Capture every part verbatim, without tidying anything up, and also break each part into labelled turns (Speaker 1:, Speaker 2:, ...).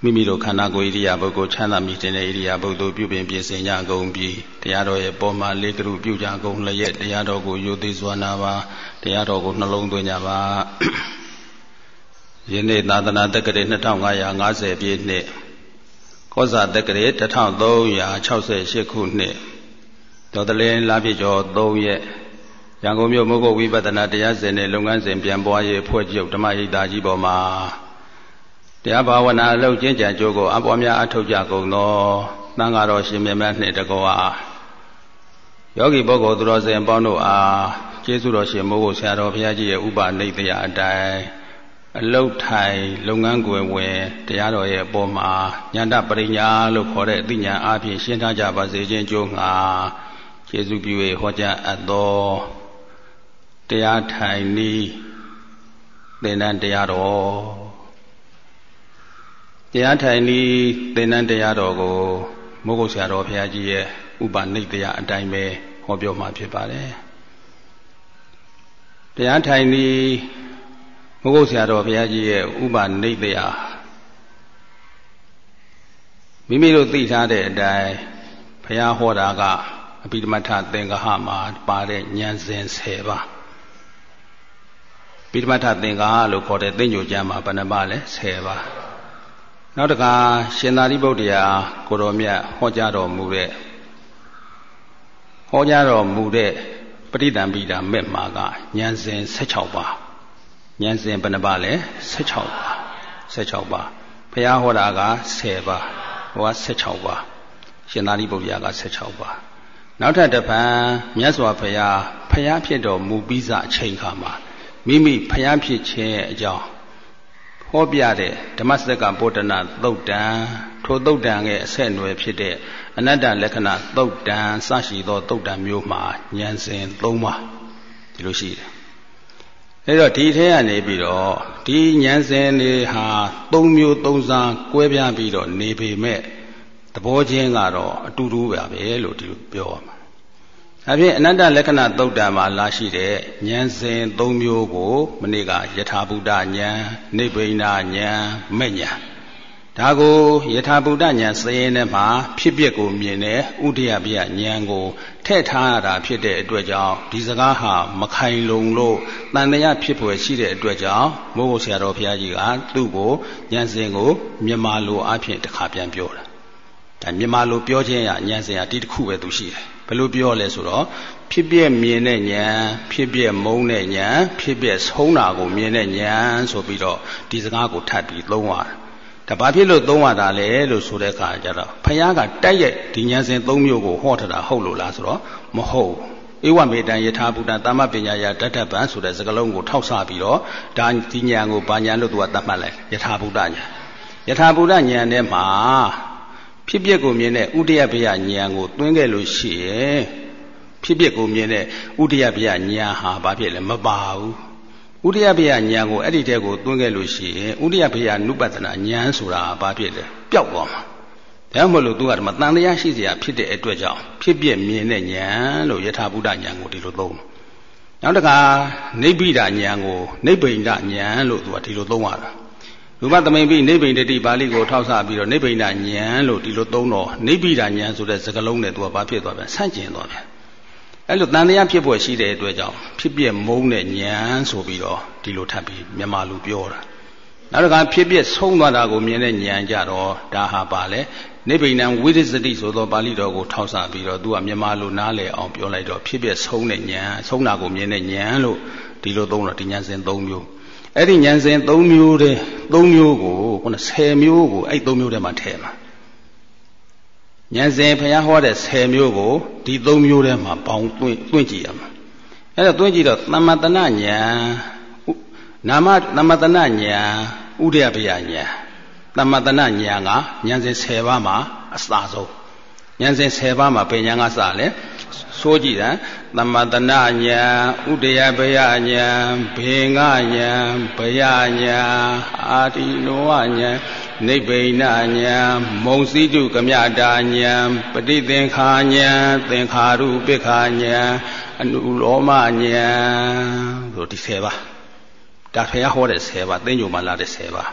Speaker 1: မိမိတို့ခန္ဓာကိုယ်ဣရိယာပုဂ္ဂိုလ်ချမ်းသာမြင့်တဲ့ဣရိယာပုဂ္ဂိုလ်ပြုပြင်ပြင်ဆင်ကြကုန်ပြီးတရားတော်ရဲ့ပေါ်မှာလေးကရုပြုကြကုန်လျက်တရားတော်ကိုယုသိစွာနာပါတရားတော်ကိုနှလုံးသွင်းကြပါယနေ့သာသနာတက္ကရာနှစ်ထောင်ငါးရာငါးဆယ်ပြည့်နှစ်ကောဇာတက္ကရာတစ်ထောင်သုံးရာခြောက်ဆယ်ရှစ်ခုနှစ်တော်တလင်းလပြည့်ကျော်သုံးရက်ရန်ကုန်မြို့မုဂ္ဂဝိပဿနာတရားစင်နဲ့လုပ်ငန်းစဉ်ပြန်ပွားရေးဖွဲ့ချုပ်ဓမ္မဟိတာကြီးပေါ်မှာတရားဘာဝနာအလုပ်ကျင့်ကြံကြိုးကိုအပွားများအထောက်ကြကုန်သောသံဃာတော်ရှင်မြတ်များနှင့်တကွာယောဂီပုဂ္ဂိုလ်သူတော်စင်ပေါင်းတို့အားကျေးဇူးတော်ရှင်မိုးကိုဆရာတော်ဘုရားကြီးရဲ့ဥပနိဒေယအတိုင်းအလုတ်ထိုင်လုပ်ငန်းကွယ်ဝင်တရားတော်ရဲ့အပေါ်မှာဉာဏပရိညာလို့ခေါ်တဲ့အသိဉာဏ်အားဖြင့်ရှင်းထားကြပါစေခြင်းကြိုးငှာကျေးဇူးပြု၍ဟောကြားအပ်သောတရားထိုင်နည်းသင်္นานတရားတော်တရားထိုင်နည်းသင်္นานတရားတော်ကိုမိုးကုတ်ဆရာတော်ဘုရားကြီးရဲ့ဥပနိဒေယအတိုင်းပဲဟောပြောမှာဖြစ်ပါတယ်တရားထိုင်နည်းမိုးကုတ်ဆရာတော်ဘုရားကြီးရဲ့ဥပနိဒေယမိမိတို့သိထားတဲ့အတိုင်းဘုရားဟောတာကအဘိဓမ္မထသင်္ကဟမှာပါတဲ့ဉာဏ်စဉ်ဆယ်ပါးပိဋကမထသင်္ကာလို့ခေါ်တဲ့သိဉ္ဇိုကျမ်းမှာဘယ်နှပါလဲဆယ်ပါနောက်တခါရှင်သာရိပုတ္တရာကိုတော်မြတ်ဟောကြားတော်မူတဲ့ဟောကြားတော်မူတဲ့ပဋိသင်္ပိဒါမဲ့မှာကဉာဏ်စဉ်ဆယ်ခြောက်ပါဉာဏ်စဉ်ဘယ်နှပါလဲဆယ်ခြောက်ပါဆယ်ခြောက်ပါဘုရားဟောတာကဆယ်ပါဟောကဆယ်ခြောက်ပါရှင်သာရိပုတ္တရာကဆယ်ခြောက်ပါနောက်ထပ်တစ်ဖန်မြတ်စွာဘုရားဘုရားဖြစ်တော်မူပြီးစအချိန်ခါမှာမိမိဖျားဖြစ်ခြင်းအကြောင်းဟောပြတဲ့ဓမ္မစကပုဒ္ဒနာသုတ်တံထိုသုတ်တံရဲ့အဆက်အနွယ်ဖြစ်တဲ့အနတ္တလက္ခဏာသုတ်တံစရှိသောသုတ်တံမျိုးမှာဉာဏ်စဉ်သုံးပါဒီလိုရှိတယ်အဲတော့ဒီထဲကနေပြီးတော့ဒီဉာဏ်စဉ်တွေဟာသုံးမျိုးသုံးစားကွဲပြားပြီးတော့နေပေမဲ့သဘောချင်းကတော့အတူတူပဲလို့ဒီလိုပြောရမှာအဖြစ်အနတ္တလက္ခဏာသုတ်တံမှာလာရှိတဲ့ဉာဏ်စဉ်သုံးမျိုးကိုမနေ့ကယထာဘုဒ္ဓဉာဏ်နိဗ္ဗိဏဉာဏ်မဲ့ဉာဏ်ဒါကိုယထာဘုဒ္ဓဉာဏ်စရင်ထဲမှာဖြစ်ပျက်ကိုမြင်တဲ့ဥဒိယပယဉာဏ်ကိုထည့်ထားရတာဖြစ်တဲ့အတွက်ကြောင့်ဒီစကားဟာမခိုင်လုံလို့တန်တရားဖြစ်ဖွယ်ရှိတဲ့အတွက်ကြောင့်မိုးကုတ်ဆရာတော်ဘုရားကြီးကသူ့ကိုဉာဏ်စဉ်ကိုမြန်မာလိုအဖြစ်တစ်ခါပြန်ပြောတာဒါမြန်မာလိုပြောခြင်းရဉာဏ်စဉ်ကဒီတစ်ခုပဲသူရှိတယ်ဘယ်လိုပြောလဲဆိုတော့ဖြစ်ပြမြင်တဲ့ဉာဏ်ဖြစ်ပြမုန်းတဲ့ဉာဏ်ဖြစ်ပြဆုံးတာကိုမြင်တဲ့ဉာဏ်ဆိုပြီးတော့ဒီစကားကိုထပ်ပြီးသုံးရတာဒါဘာဖြစ်လို့သုံးရတာလဲလို့ဆိုတဲ့အခါကျတော့ဘုရားကတိုက်ရိုက်ဒီဉာဏ်စဉ်သုံးမျိုးကိုဟောထားတာဟုတ်လို့လားဆိုတော့မဟုတ်ဧဝမေတံယထာဘုဒ္ဓသမ္မပညာယတတ္တပံဆိုတဲ့စကားလုံးကိုထောက်ဆပြီးတော့ဒါဒီဉာဏ်ကိုဘာဉာဏ်လို့သူကသတ်မှတ်လိုက်ယထာဘုဒ္ဓဉာဏ်ယထာဘုဒ္ဓဉာဏ်ထဲမှာဖြစ်ပျက်ကိုမြင်တဲ့ဥဒိယပယဉာဏ်ကိုသွင်းခဲ့လို့ရှိရင်ဖြစ်ပျက်ကိုမြင်တဲ့ဥဒိယပယဉာဏ်ဟာဘာဖြစ်လဲမပါဘူးဥဒိယပယဉာဏ်ကိုအဲ့ဒီတဲကိုသွင်းခဲ့လို့ရှိရင်ဥဒိယပယနုပတနာဉာဏ်ဆိုတာဘာဖြစ်လဲပျောက်သွားမှာဒါမှမဟုတ်လို့သူကဒီမှာတန်တရားရှိเสียဖြစ်တဲ့အတွက်ကြောင့်ဖြစ်ပျက်မြင်တဲ့ဉာဏ်လို့ယထာဘုဒ္ဓဉာဏ်ကိုဒီလိုသုံးနောက်တခါနိဗ္ဗိဒဉာဏ်ကိုနိဗ္ဗိဒဉာဏ်လို့သူကဒီလိုသုံးရတာရူပသမိန်ပိနိဗ္ဗိဒတိပါဠိကိုထောက်ဆပြီးတော့နိဗ္ဗိဒဉာဏ်လို့ဒီလိုသုံးတော့နိဗ္ဗိဒဉာဏ်ဆိုတဲ့စကားလုံးနဲ့သူကဘာဖြစ်သွားပြန်ဆန့်ကျင်သွားပြန်အဲ့လိုတန်တရားဖြစ်ပေါ်ရှိတဲ့အတွက်ကြောင့်ဖြစ်ပြမုန်းတဲ့ဉာဏ်ဆိုပြီးတော့ဒီလိုထပ်ပြီးမြန်မာလူပြောတာနောက်တစ်ခါဖြစ်ပြဆုံးသွားတာကိုမြင်တဲ့ဉာဏ်ကြတော့ဒါဟာပါလေနိဗ္ဗိဒံဝိသေသတိဆိုသောပါဠိတော်ကိုထောက်ဆပြီးတော့သူကမြန်မာလူနားလည်အောင်ပြောလိုက်တော့ဖြစ်ပြဆုံးတဲ့ဉာဏ်ဆုံးတာကိုမြင်တဲ့ဉာဏ်လို့ဒီလိုသုံးတော့ဒီဉာဏ်စဉ်သုံးမျိုးအဲ့ဒီဉာဏ်စဉ်သုံးမျိုးတဲ့သုံးမျိုးကိုခုနဆယ်မျိုးကိုအဲ့သုံးမျိုးထဲမှာထည့်မှာဉာဏ်စဉ်ဘုရားဟောတဲ့ဆယ်မျိုးကိုဒီသုံးမျိုးထဲမှာပေါင်းသွင်းသွင်းကြည့်ရမှာအဲ့ဒါသွင်းကြည့်တော့သမ္မတနာဉာဏ်နာမသမ္မတနာဉာဏ်ဥဒိယပယဉာဏ်သမ္မတနာဉာဏ်ကဉာဏ်စဉ်ဆယ်ပါးမှာအစဆုံးဉာဏ်စဉ်ဆယ်ပါးမှာဘယ်ဉာဏ်ကစလဲဆိုကြည့်တာသမ္မတနာဉာဏ်ဥဒိယပယဉာဏ်ဘေငဉာဏ်ဘယဉာဏ်အာတိနောဉာဏ်နိဗ္ဗိဏဉာဏ်မုံစိတုကမြတာဉာဏ်ပဋိသင်္ခာဉာဏ်သင်္ခါရုပိခာဉာဏ်အနုလောမဉာဏ်ဆိုဒီဆယ်ပါဒါဖះဟောတဲ့ဆယ်ပါသိဉ္ဇုံမှာလာတဲ့ဆယ်ပါ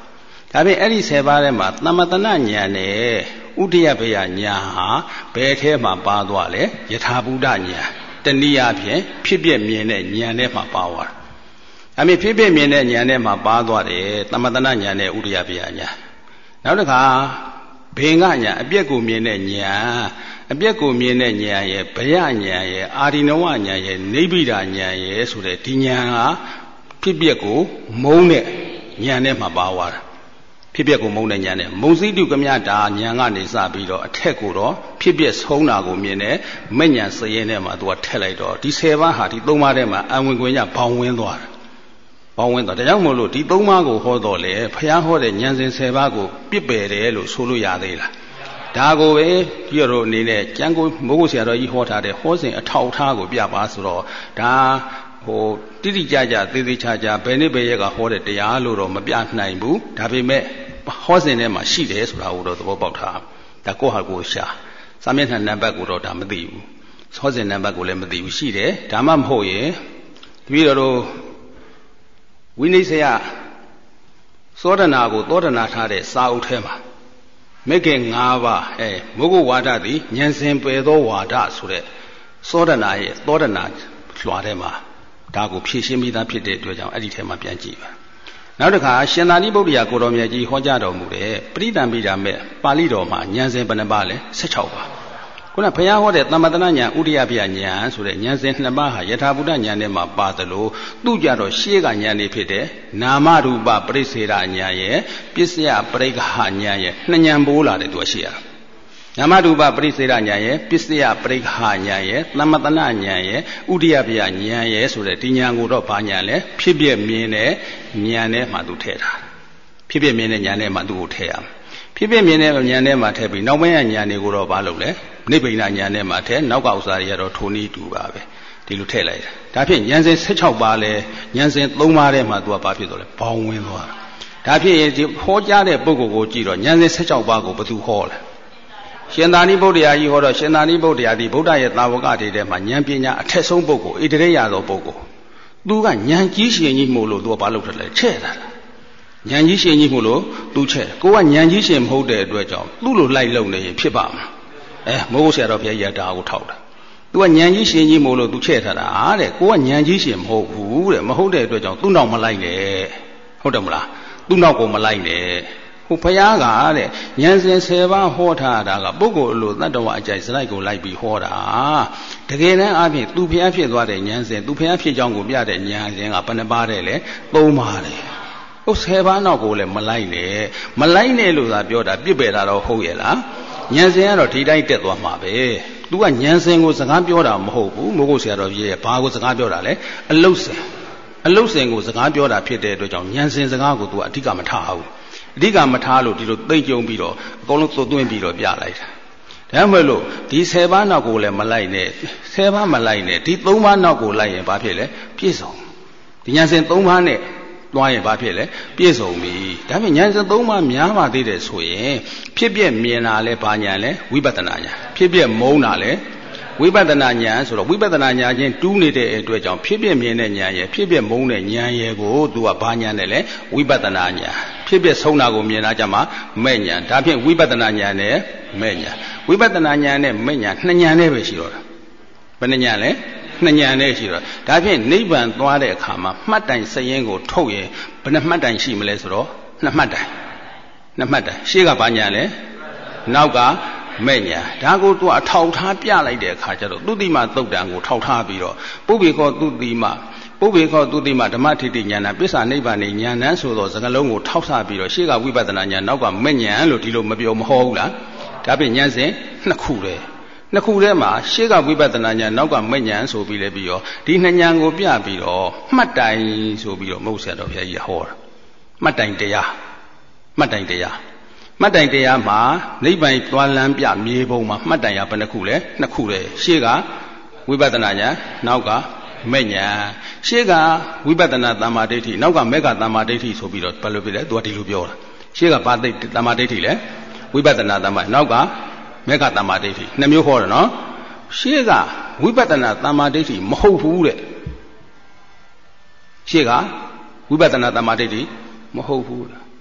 Speaker 1: ဒါပြင်အဲ့ဒီဆယ်ပါးထဲမှာသမတနာဉာဏ်နဲ့ဥဒိယပယဉာဏ်ဟာဘယ်ထဲမှာပါသွားလဲယထာဘုဒ္ဓဉာဏ်တနည်းအားဖြင့်ဖြစ်ပြမြင်တဲ့ဉာဏ်ထဲမှာပါသွားတာအမေဖြစ်ပြမြင်တဲ့ဉာဏ်ထဲမှာပါသွားတယ်သမတနာဉာဏ်နဲ့ဥဒိယပယဉာဏ်နောက်တစ်ခါဘေငဉာဏ်အပြက်ကိုမြင်တဲ့ဉာဏ်အပြက်ကိုမြင်တဲ့ဉာဏ်ရဲ့ဘယဉာဏ်ရဲ့အာရိနဝဉာဏ်ရဲ့နိဗ္ဗိဒာဉာဏ်ရဲ့ဆိုတဲ့ဒီဉာဏ်ဟာဖြစ်ပြကိုမုန်းတဲ့ဉာဏ်နဲ့မှပါသွားတာဖြစ်ပြကိုမုန်းတဲ့ဉာဏ်နဲ့မုံစည်းတုကမြတာဉာဏ်ကနေစပြီးတော့အထက်ကိုတော့ဖြစ်ပြဆုံးတာကိုမြင်တဲ့မဲ့ဉာဏ်စရင်ထဲမှာသူကထက်လိုက်တော့ဒီဆယ်ပါးဟာဒီသုံးပါးထဲမှာအဝင်ခွင့်ရဘောင်ဝင်သွားတာဘောင်ဝင်သွားဒါကြောင့်မို့လို့ဒီသုံးပါးကိုဟောတော့လေဘုရားဟောတဲ့ဉာဏ်စဉ်ဆယ်ပါးကိုပြစ်ပယ်တယ်လို့ဆိုလို့ရသေးလားဒါကိုပဲပြည့်တော်အနေနဲ့ကျမ်းကိုမိုးကိုဆရာတော်ကြီးဟောထားတဲ့ဟောစဉ်အထောက်ထားကိုပြပါဆိုတော့ဒါဟိုတိတိကျကျသေးသေးချာချာဘယ်နှစ်ဘယ်ရက်ကဟောတဲ့တရားလို့တော့မပြနိုင်ဘူးဒါပေမဲ့ဟောစဉ်ထဲမှာရှိတယ်ဆိုတာကိုတော့သဘောပေါက်ထားဒါကိုဟာကိုရှာစာမျက်နှာနံပါတ်ကိုတော့ဒါမသိဘူးဟောစဉ်နံပါတ်ကိုလည်းမသိဘူးရှိတယ်ဒါမှမဟုတ်ရင်တပည့်တော်တို့ဝိနည်းဆရာသောဒနာကိုသောဒနာထားတဲ့စာအုပ်ထဲမှာမေခင်၅ပါးအဲမုဂုဝါဒသည်ဉာဏ်စဉ်ပယ်သောဝါဒဆိုတဲ့သောဒနာရဲ့သောဒနာလွှာထဲမှာဒါကိုဖြည့်ရှင်းပြီးသားဖြစ်တဲ့အတွက်ကြောင့်အဲ့ဒီထဲမှာပြန်ကြည့်ပါနောက်တစ်ခါရှင်သာရိပုတ္တရာကိုတော်မြတ်ကြီးဟောကြားတော်မူတဲ့ပရိသံပိဓာမဲ့ပါဠိတော်မှာဉာဏ်စဉ်ဘယ်နှပါလဲ၁၆ပါးခုနဘုရားဟောတဲ့သမတနာဉာဏ်ဥဒိယပယဉာဏ်ဆိုတဲ့ဉာဏ်စဉ်နှစ်ပါးဟာယထာဘုဒ္ဓဉာဏ်ထဲမှာပါသလိုသူ့ကြတော့ရှေးကဉာဏ်နေဖြစ်တဲ့နာမရူပပရိစ္ဆေဒဉာဏ်ရဲ့ပစ္စယပရိက္ခဉာဏ်ရဲ့နှစ်ဉာဏ်ပိုးလာတယ်သူကရှေးရနာမရူပပရိစ္ဆေဒဉာဏ်ရဲ့ပစ္စယပရိက္ခဉာဏ်ရဲ့သမတနာဉာဏ်ရဲ့ဥဒိယပယဉာဏ်ရဲ့ဆိုတဲ့ဒီဉာဏ်ကိုတော့ဘာဉာဏ်လဲဖြစ်ပြမြင်တဲ့ဉာဏ်ထဲမှာသူထည့်ထားဖြစ်ပြမြင်တဲ့ဉာဏ်ထဲမှာသူ့ကိုထည့်ရမယ်ဖြစ်ပြမြင်တဲ့ဉာဏ်ထဲမှာထည့်ပြီးနောက်ပိုင်းဉာဏ်တွေကိုတော့ဘာလုပ်လဲနိဗ္ဗိဒာဉာဏ်ထဲမှာထည့်နောက်ကဥစ္စာတွေကတော့ထိုနည်းတူပါပဲဒီလိုထည့်လိုက်တာဒါဖြင့်ဉာဏ်စဉ်၁၆ပါးလဲဉာဏ်စဉ်၃ပါးထဲမှာသူကဘာဖြစ်သွားလဲဘောင်ဝင်သွားတာဒါဖြင့်ဒီဟောကြားတဲ့ပုဂ္ဂိုလ်ကိုကြည့်တော့ဉာဏ်စဉ်၁၆ပါးကိုဘယ်သူဟောလဲရှင်သာရိပုတ္တရာကြီးဟောတော့ရှင်သာရိပုတ္တရာဒီဗုဒ္ဓရဲ့သာဝကတွေထဲမှာဉာဏ်ပညာအထက်ဆုံးပုဂ္ဂိုလ်ဣတရေရသောပုဂ္ဂိုလ်သူကဉာဏ်ကြီးရှင်ကြီးမို့လို့သူကဘာလုပ်ထလဲချဲ့တာဉာဏ်ကြီးရှင်ကြီးမို့လို့သူချဲ့ကိုကဉာဏ်ကြီးရှင်မဟုတ်တဲ့အတွက်ကြောင့်သူ့လိုလိုက်လုံနေရင်ဖြစ်ပါမှာအဲမိုးကိုဆရာတော်ဘုရားကြီးဒါကိုထောက်တာသူကဉာဏ်ကြီးရှင်ကြီးမို့လို့သူချဲ့ထားတာတဲ့ကိုကဉာဏ်ကြီးရှင်မဟုတ်ဘူးတဲ့မဟုတ်တဲ့အတွက်ကြောင့်သူ့နောက်မလိုက်နဲ့ဟုတ်တယ်မလားသူ့နောက်ကိုမလိုက်နဲ့ဟိုဘုရားကတဲ့ဉာဏ်စဉ်ဆယ်ပါးဟောထားတာကပုဂ္ဂိုလ်အလိုတတ္တဝအကြိုက်စလိုက်ကိုလိုက်ပြီးဟောတာတကယ်တမ်းအပြင်သူဘုရားဖြစ်သွားတဲ့ဉာဏ်စဉ်သူဘုရားဖြစ်ကြောင်းကိုပြတဲ့ဉာဏ်စဉ်ကဘယ်နှပါးတဲ့လဲသုံးပါးတယ်ဟိုဆယ်ပါးနောက်ကိုလည်းမလိုက်နဲ့မလိုက်နဲ့လို့သာပြောတာပြစ်ပယ်တာတော့ဟုတ်ရဲ့လားဉာဏ်စဉ်ကတော့ဒီတိုင်းတက်သွားမှာပဲသူကဉာဏ်စဉ်ကိုစကားပြောတာမဟုတ်ဘူးမိုးကိုဆရာတော်ကြီးရဲ့ဘာကိုစကားပြောတာလဲအလုတ်စဉ်အလုတ်စဉ်ကိုစကားပြောတာဖြစ်တဲ့အတွက်ကြောင့်ဉာဏ်စဉ်စကားကိုသူကအဓိကမထားဘူးအဓိကမထားလို့ဒီလိုသိမ့်ကြုံပြီးတော့အကုန်လုံးသွတ်သွင်းပြီးတော့ပြလိုက်တာဒါမှမဟုတ်ဒီဆယ်ပါးနောက်ကိုလည်းမလိုက်နဲ့ဆယ်ပါးမလိုက်နဲ့ဒီသုံးပါးနောက်ကိုလိုက်ရင်ဘာဖြစ်လဲပြည့်စုံဒီဉာဏ်စဉ်သုံးပါးနဲ့တွားရင်ဘာဖြစ်လဲပြည့်စုံပြီဒါပေမဲ့ဉာဏ်စဉ်သုံးပါးများပါသေးတယ်ဆိုရင်ဖြစ်ပြမြင်တာလဲဘာဉာဏ်လဲဝိပဿနာဉာဏ်ဖြစ်ပြမုန်းတာလဲဝိပဿနာဉာဏ်ဆိုတော့ဝိပဿနာဉာဏ်ချင်းတူးနေတဲ့အတွက်ကြောင့်ဖြစ်ပြမြင်တဲ့ဉာဏ်ရဲ့ဖြစ်ပြမုန်းတဲ့ဉာဏ်ရဲ့ကိုသူကဘာဉာဏ်နဲ့လဲဝိပဿနာဉာဏ်ဖြစ်ပြဆုံးတာကိုမြင်တာကြမှာမဲ့ဉာဏ်ဒါဖြင့်ဝိပဿနာဉာဏ်နဲ့မဲ့ဉာဏ်ဝိပဿနာဉာဏ်နဲ့မဲ့ဉာဏ်နှစ်ဉာဏ်နဲ့ပဲရှိတော့တာဘယ်နှဉာဏ်လဲနှစ်ဉာဏ်နဲ့ရှိတော့ဒါဖြင့်နိဗ္ဗာန်သွားတဲ့အခါမှာမှတ်တိုင်စရင်ကိုထုတ်ရင်ဘယ်နှမှတ်တိုင်ရှိမလဲဆိုတော့နှစ်မှတ်တိုင်နှစ်မှတ်တိုင်ရှေ့ကဘာဉာဏ်လဲနောက်ကမဲ့ညာဒါကိုသူအထောက်ထားပြလိုက်တဲ့အခါကျတော့သုတိမသုတ်တံကိုထောက်ထားပြီးတော့ပုဗ္ဗေခောသုတိမပုဗ္ဗေခောသုတိမဓမ္မထိတိဉာဏပစ္စာနိဗ္ဗာန်ဉာဏ်ဆိုတော့စကားလုံးကိုထောက်ဆပြီးတော့ရှေ့ကဝိပဿနာဉာဏ်နောက်ကမဲ့ညာလို့ဒီလိုမပြောမဟောဘူးလားဒါဖြင့်ဉာဏ်စဉ်နှစ်ခုတည်းနှစ်ခုထဲမှာရှေ့ကဝိပဿနာဉာဏ်နောက်ကမဲ့ညာဆိုပြီးလဲပြီးတော့ဒီနှစ်ဉာဏ်ကိုပြပြီးတော့မှတ်တိုင်ဆိုပြီးတော့မဟုတ်ဆရာတော်ဘုရားကြီးဟောတာမှတ်တိုင်တရားမှတ်တိုင်တရားမှတ်တိုင်တရားမှာနိဗ္ဗာန်သွားလမ်းပြမြေပုံမှာမှတ်တိုင်ရဘယ်နှခုလဲနှစ်ခုလေရှေ့ကဝိပဿနာဉာဏ်နောက်ကမဲ့ဉာဏ်ရှေ့ကဝိပဿနာသမ္မာဒိဋ္ဌိနောက်ကမေဃသမ္မာဒိဋ္ဌိဆိုပြီးတော့ဘယ်လိုပြလဲသူကဒီလိုပြောတာရှေ့ကဘာသိသမ္မာဒိဋ္ဌိလဲဝိပဿနာသမ္မာနောက်ကမေဃသမ္မာဒိဋ္ဌိနှစ်မျိုးဟောတယ်နော်ရှေ့ကဝိပဿနာသမ္မာဒိဋ္ဌိမဟုတ်ဘူးတဲ့ရှေ့ကဝိပဿနာသမ္မာဒိဋ္ဌိမဟုတ်ဘူးသူ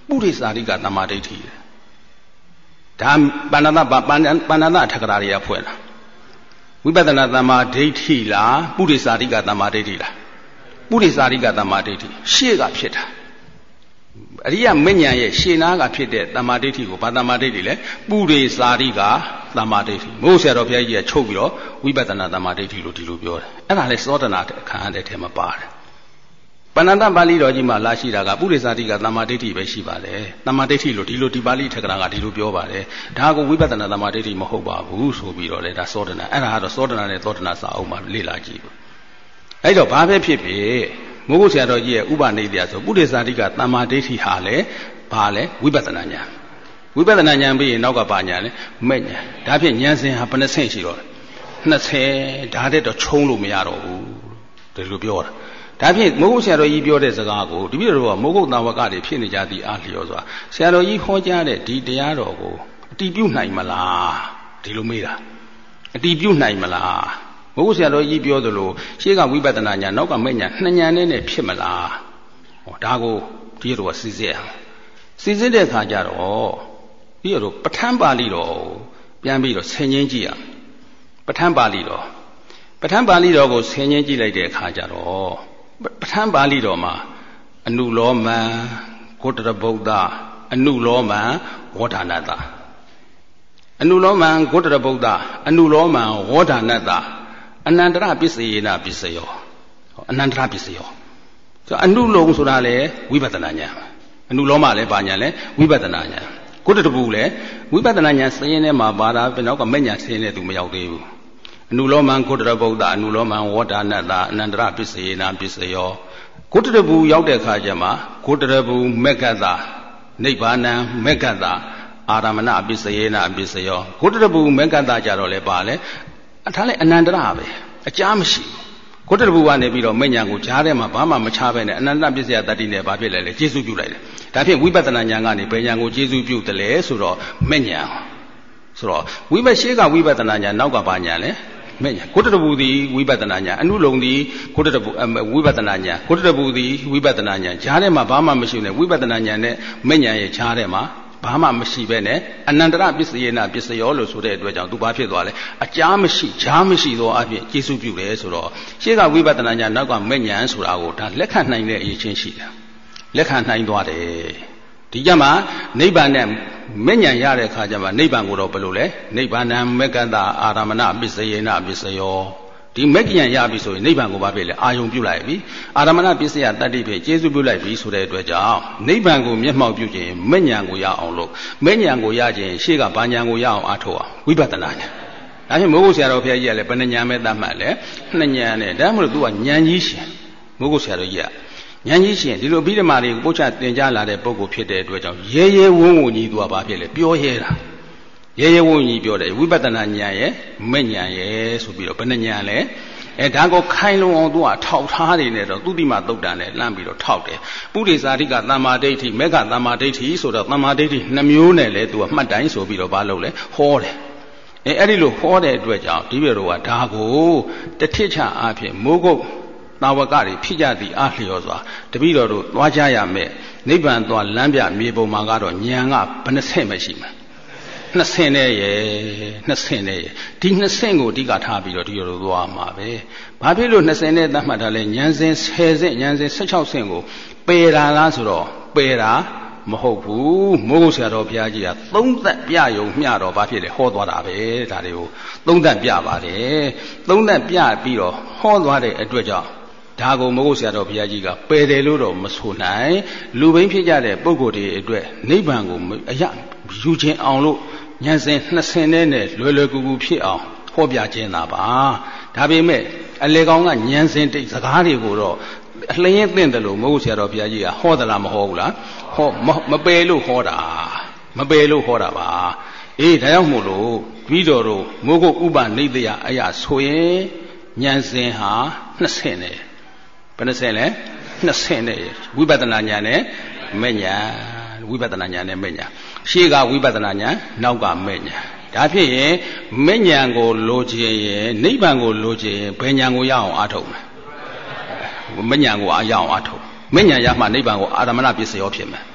Speaker 1: ပုရိသတိကသမ္မာဒိဋ္ဌိဒါပဏ္ဏတပဏ္ဏပဏ္ဏတထကရာတွေကဖွဲ့တာဝိပဿနာသမ္မာဒိဋ္ဌိလားပုရိသတိကသမ္မာဒိဋ္ဌိလားပုရိသတိကသမ္မာဒိဋ္ဌိရှေ့ကဖြစ်တာအရိယမဉ္ဇဉ်ရဲ့ရှေ့နာကဖြစ်တဲ့သမ္မာဒိဋ္ဌိကိုဘာသမ္မာဒိဋ္ဌိလဲပုရိသတိကသမ္မာဒိဋ္ဌိမို့ဆရာတော်ဘုရားကြီးကချုပ်ပြီးတော့ဝိပဿနာသမ္မာဒိဋ္ဌိလို့ဒီလိုပြောတယ်အဲ့ဒါလဲသောတနာအခန်းတဲ့ထဲမှာပါတယ်ပဏ္ဏတပါဠိတော်ကြီးမှာလာရှိတာကပုရိသတိကသမ္မာဒိဋ္ဌိပဲရှိပါတယ်သမ္မာဒိဋ္ဌိလို့ဒီလိုဒီပါဠိထက်ကရာကဒီလိုပြောပါတယ်ဒါကဝိပဿနာသမ္မာဒိဋ္ဌိမဟုတ်ပါဘူးဆိုပြီးတော့လေဒါသောတနာအဲ့ဒါကတော့သောတနာနဲ့သောတနာစာအုပ်မှာလေ့လာကြည့်ပါအဲ့တော့ဘာပဲဖြစ်ဖြစ်မိုးကုတ်ဆရာတော်ကြီးရဲ့ဥပနိဒေယဆိုပုရိသတိကသမ္မာဒိဋ္ဌိဟာလေဘာလဲဝိပဿနာဉာဏ်ဝိပဿနာဉာဏ်ပြီးရင်နောက်ကပါဉာဏ်လဲမဲ့ဉာဏ်ဒါဖြင့်ဉာဏ်စဉ်ဟာဘယ်နှဆင့်ရှိတော့လဲနှစ်ဆင့်ဒါတဲ့တော့ချုံးလို့မရတော့ဘူးဒီလိုပြောတာဒါဖြင့်မိုးကုတ်ဆရာတော်ကြီးပြောတဲ့စကားကိုတပည့်တော်ကမိုးကုတ်တာဝကတွေဖြစ်နေကြသည်အားလျော်စွာဆရာတော်ကြီးဟောကြားတဲ့ဒီတရားတော်ကိုအတည်ပြုနိုင်မလားဒီလိုမေးတာအတည်ပြုနိုင်မလားမိုးကုတ်ဆရာတော်ကြီးပြောသလိုရှေ့ကဝိပဿနာဉာဏ်နောက်ကမဲ့ဉာဏ်နှစ်ဉာဏ်နဲ့နဲ့ဖြစ်မလားဟောဒါကိုတပည့်တော်ကစီစစ်အောင်စီစစ်တဲ့အခါကျတော့တပည့်တော်ပဋ္ဌာန်းပါဠိတော်ပြန်ပြီးတော့ဆင်ခြင်ကြည့်အောင်ပဋ္ဌာန်းပါဠိတော်ပဋ္ဌာန်းပါဠိတော်ကိုဆင်ခြင်ကြည့်လိုက်တဲ့အခါကျတော့ပဋ္ဌာန်းပါဠိတော်မှာအနုလောမံဂုတ္တရဗုဒ္ဓအနုလောမံဝေါဒနာတအနုလောမံဂုတ္တရဗုဒ္ဓအနုလောမံဝေါဒနာတအနန္တရပစ္စယေနပစ္စယောအနန္တရပစ္စယောဆိုအနုလုံဆိုတာလေဝိပဿနာဉာဏ်အနုလောမလည်းဘာဉာဏ်လဲဝိပဿနာဉာဏ်ဂုတ္တရဗုလည်းဝိပဿနာဉာဏ်စရင်ထဲမှာပါတာဘယ်နောက်ကမဲ့ဉာဏ်စရင်နဲ့သူမရောက်သေးဘူးအနုလောမံဂုတ္တရဗုဒ္ဓအနုလောမံဝေါဒနာတအနန္တရပစ္စယေနပစ္စယောဂုတ္တရဗုရောက်တဲ့အခါကျမှဂုတ္တရဗုမက္ကတနိဗ္ဗာနံမက္ကတအာရမဏပစ္စယေနပစ္စယောဂုတ္တရဗုမက္ကတကြတော့လေပါလေအထားလေအနန္တရပဲအကြားမရှိဘူးဂုတ္တရဗုကနေပြီးတော့မဉ္ဇဉ်ကိုကြားထဲမှာဘာမှမချပဲနဲ့အနန္တပစ္စယတတ္တိနဲ့ဘာဖြစ်လဲလေကျေစုပြုလိုက်တယ်ဒါဖြင့်ဝိပဿနာဉာဏ်ကနေဘယ်ဉာဏ်ကိုကျေစုပြုတယ်လဲဆိုတော့မဉ္ဇဉ်ဆိုတော့ဝိပဿရှိကဝိပဿနာဉာဏ်နောက်ကဘာဉာဏ်လဲမဲ့ညာဂုတ္တရဗုသည်ဝိပဿနာဉာဏ်အနုလုံသည်ဂုတ္တရဗုဝိပဿနာဉာဏ်ဂုတ္တရဗုသည်ဝိပဿနာဉာဏ်ဈာထဲမှာဘာမှမရှိနဲ့ဝိပဿနာဉာဏ်နဲ့မဲ့ညာရဲ့ဈာထဲမှာဘာမှမရှိပဲနဲ့အနန္တရပစ္စယေနပစ္စယောလို့ဆိုတဲ့အတွက်ကြောင့်သူဘာဖြစ်သွားလဲအကြားမရှိဈာမရှိသောအဖြစ်ကျေစုပြုတယ်ဆိုတော့ရှေ့ကဝိပဿနာဉာဏ်နောက်ကမဲ့ညာဆိုတာကိုဒါလက်ခံနိုင်တဲ့အရေးချင်းရှိတယ်လက်ခံနိုင်သွားတယ်ဒီကြမှာနိဗ္ဗာန်နဲ့မဲ့ဉာဏ်ရတဲ့အခါကျမှနိဗ္ဗာန်ကိုတော့ဘယ်လိုလဲနိဗ္ဗာန်မက္ကတအာရမဏပစ္စယေနပစ္စယောဒီမဲ့ဉာဏ်ရပြီဆိုရင်နိဗ္ဗာန်ကိုဘာဖြစ်လဲအာယုံပြုလိုက်ပြီအာရမဏပစ္စယတတ္တိဖြင့်ကျေစုပြုလိုက်ပြီဆိုတဲ့အတွက်ကြောင့်နိဗ္ဗာန်ကိုမျက်မှောက်ပြုခြင်းမဲ့ဉာဏ်ကိုရအောင်လို့မဲ့ဉာဏ်ကိုရခြင်းရှေ့ကဘာဉာဏ်ကိုရအောင်အားထုတ်အောင်ဝိပဿနာဉာဏ်ဒါဖြင့်မိုးကုတ်ဆရာတော်ဘုရားကြီးကလည်းဘယ်နှဉာဏ်ပဲသတ်မှတ်လဲနှစ်ဉာဏ်နဲ့ဒါမှမဟုတ်သူကဉာဏ်ကြီးရှင်မိုးကုတ်ဆရာတော်ကြီးကဉာဏ်ကြီးရှင်ဒီလိုအဘိဓမ္မာတွေကိုပုတ်ချတင်ကြလာတဲ့ပုဂ္ဂိုလ်ဖြစ်တဲ့အတွက်ကြောင့်ရဲရဲဝုန်းဝုန်းကြီးသူကဘာဖြစ်လဲပြောရဲတာရဲရဲဝုန်းကြီးပြောတယ်ဝိပဿနာဉာဏ်ရဲ့မဲ့ဉာဏ်ရဲ့ဆိုပြီးတော့ဘယ်နှဉာဏ်လဲအဲဒါကိုခိုင်လုံအောင်သူကထောက်ထားနေတယ်တော့သူတိမသုတ်တန်နဲ့လှမ်းပြီးတော့ထောက်တယ်ပုရိသတိကသမ္မာဒိဋ္ဌိမေဃသမ္မာဒိဋ္ဌိဆိုတော့သမ္မာဒိဋ္ဌိနှမျိုးနဲ့လဲသူကမှတ်တိုင်းဆိုပြီးတော့ဘာလုပ်လဲဟောတယ်အဲအဲ့ဒီလိုဟောတဲ့အတွက်ကြောင့်ဒီပြေတော်ကဒါကိုတထစ်ချအားဖြင့်မိုးကုတ်တာဝကတွေဖြစ်ကြသည်အားလျော်စွာတပည့်တော်တို့သွားကြရမယ်နိဗ္ဗာန်သွားလမ်းပြမြေပုံမှာကတော့ဉာဏ်ကဘယ်နှဆင့်ပဲရှိမှာနှစ်ဆင့်နဲ့ရယ်နှစ်ဆင့်နဲ့ရယ်ဒီနှစ်ဆင့်ကိုအဓိကထားပြီးတော့ဒီလိုသွားမှာပဲဘာဖြစ်လို့နှစ်ဆင့်နဲ့သတ်မှတ်တာလဲဉာဏ်စဉ်ဆယ်ဆင့်ဉာဏ်စဉ်၁၆ဆင့်ကိုပယ်တာလားဆိုတော့ပယ်တာမဟုတ်ဘူးမိုးကုတ်ဆရာတော်ဘုရားကြီးကသုံးသက်ပြယုံမျှတော့ဘာဖြစ်လဲဟောသွားတာပဲဒါတွေကိုသုံးသက်ပြပါတယ်သုံးသက်ပြပြီးတော့ဟောသွားတဲ့အတွက်ကြောင့်ဒါကိုမိုးကုတ်ဆရာတော်ဘုရားကြီးကပယ်တယ်လို့တော့မဆိုနိုင်လူဘိန်းဖြစ်ကြတဲ့ပုဂ္ဂိုလ်တွေအတွက်နိဗ္ဗာန်ကိုအရယူခြင်းအောင်လို့ဉာဏ်စဉ်နှစ်ဆင့်နဲ့လွယ်လွယ်ကူကူဖြစ်အောင်ဟောပြခြင်းသာပါဒါပေမဲ့အလေကောင်ကဉာဏ်စဉ်တိတ်စကားတွေကိုတော့အလျင်းသင့်တယ်လို့မိုးကုတ်ဆရာတော်ဘုရားကြီးကဟောသလားမဟောဘူးလားဟောမပယ်လို့ဟောတာမပယ်လို့ဟောတာပါအေးဒါကြောင့်မို့လို့ပြီးတော်တို့မိုးကုတ်ဥပနိဒယအရာဆိုရင်ဉာဏ်စဉ်ဟာနှစ်ဆင့်နဲ့ဘယ်နှဆင့်လဲနှစ်ဆင့်နဲ့ဝိပဿနာဉာဏ်နဲ့မဲ့ဉာဏ်ဝိပဿနာဉာဏ်နဲ့မဲ့ဉာဏ်ရှေ့ကဝိပဿနာဉာဏ်နောက်ကမဲ့ဉာဏ်ဒါဖြစ်ရင်မဲ့ဉာဏ်ကိုလိုချင်ရင်နိဗ္ဗာန်ကိုလိုချင်ရင်ဘယ်ဉာဏ်ကိုရအောင်အားထုတ်မလဲမဲ့ဉာဏ်ကိုအားရအောင်အားထုတ်မဲ့ဉာဏ်ရမှနိဗ္ဗာန်ကိုအာရမဏပစ္စယောဖြစ်မယ်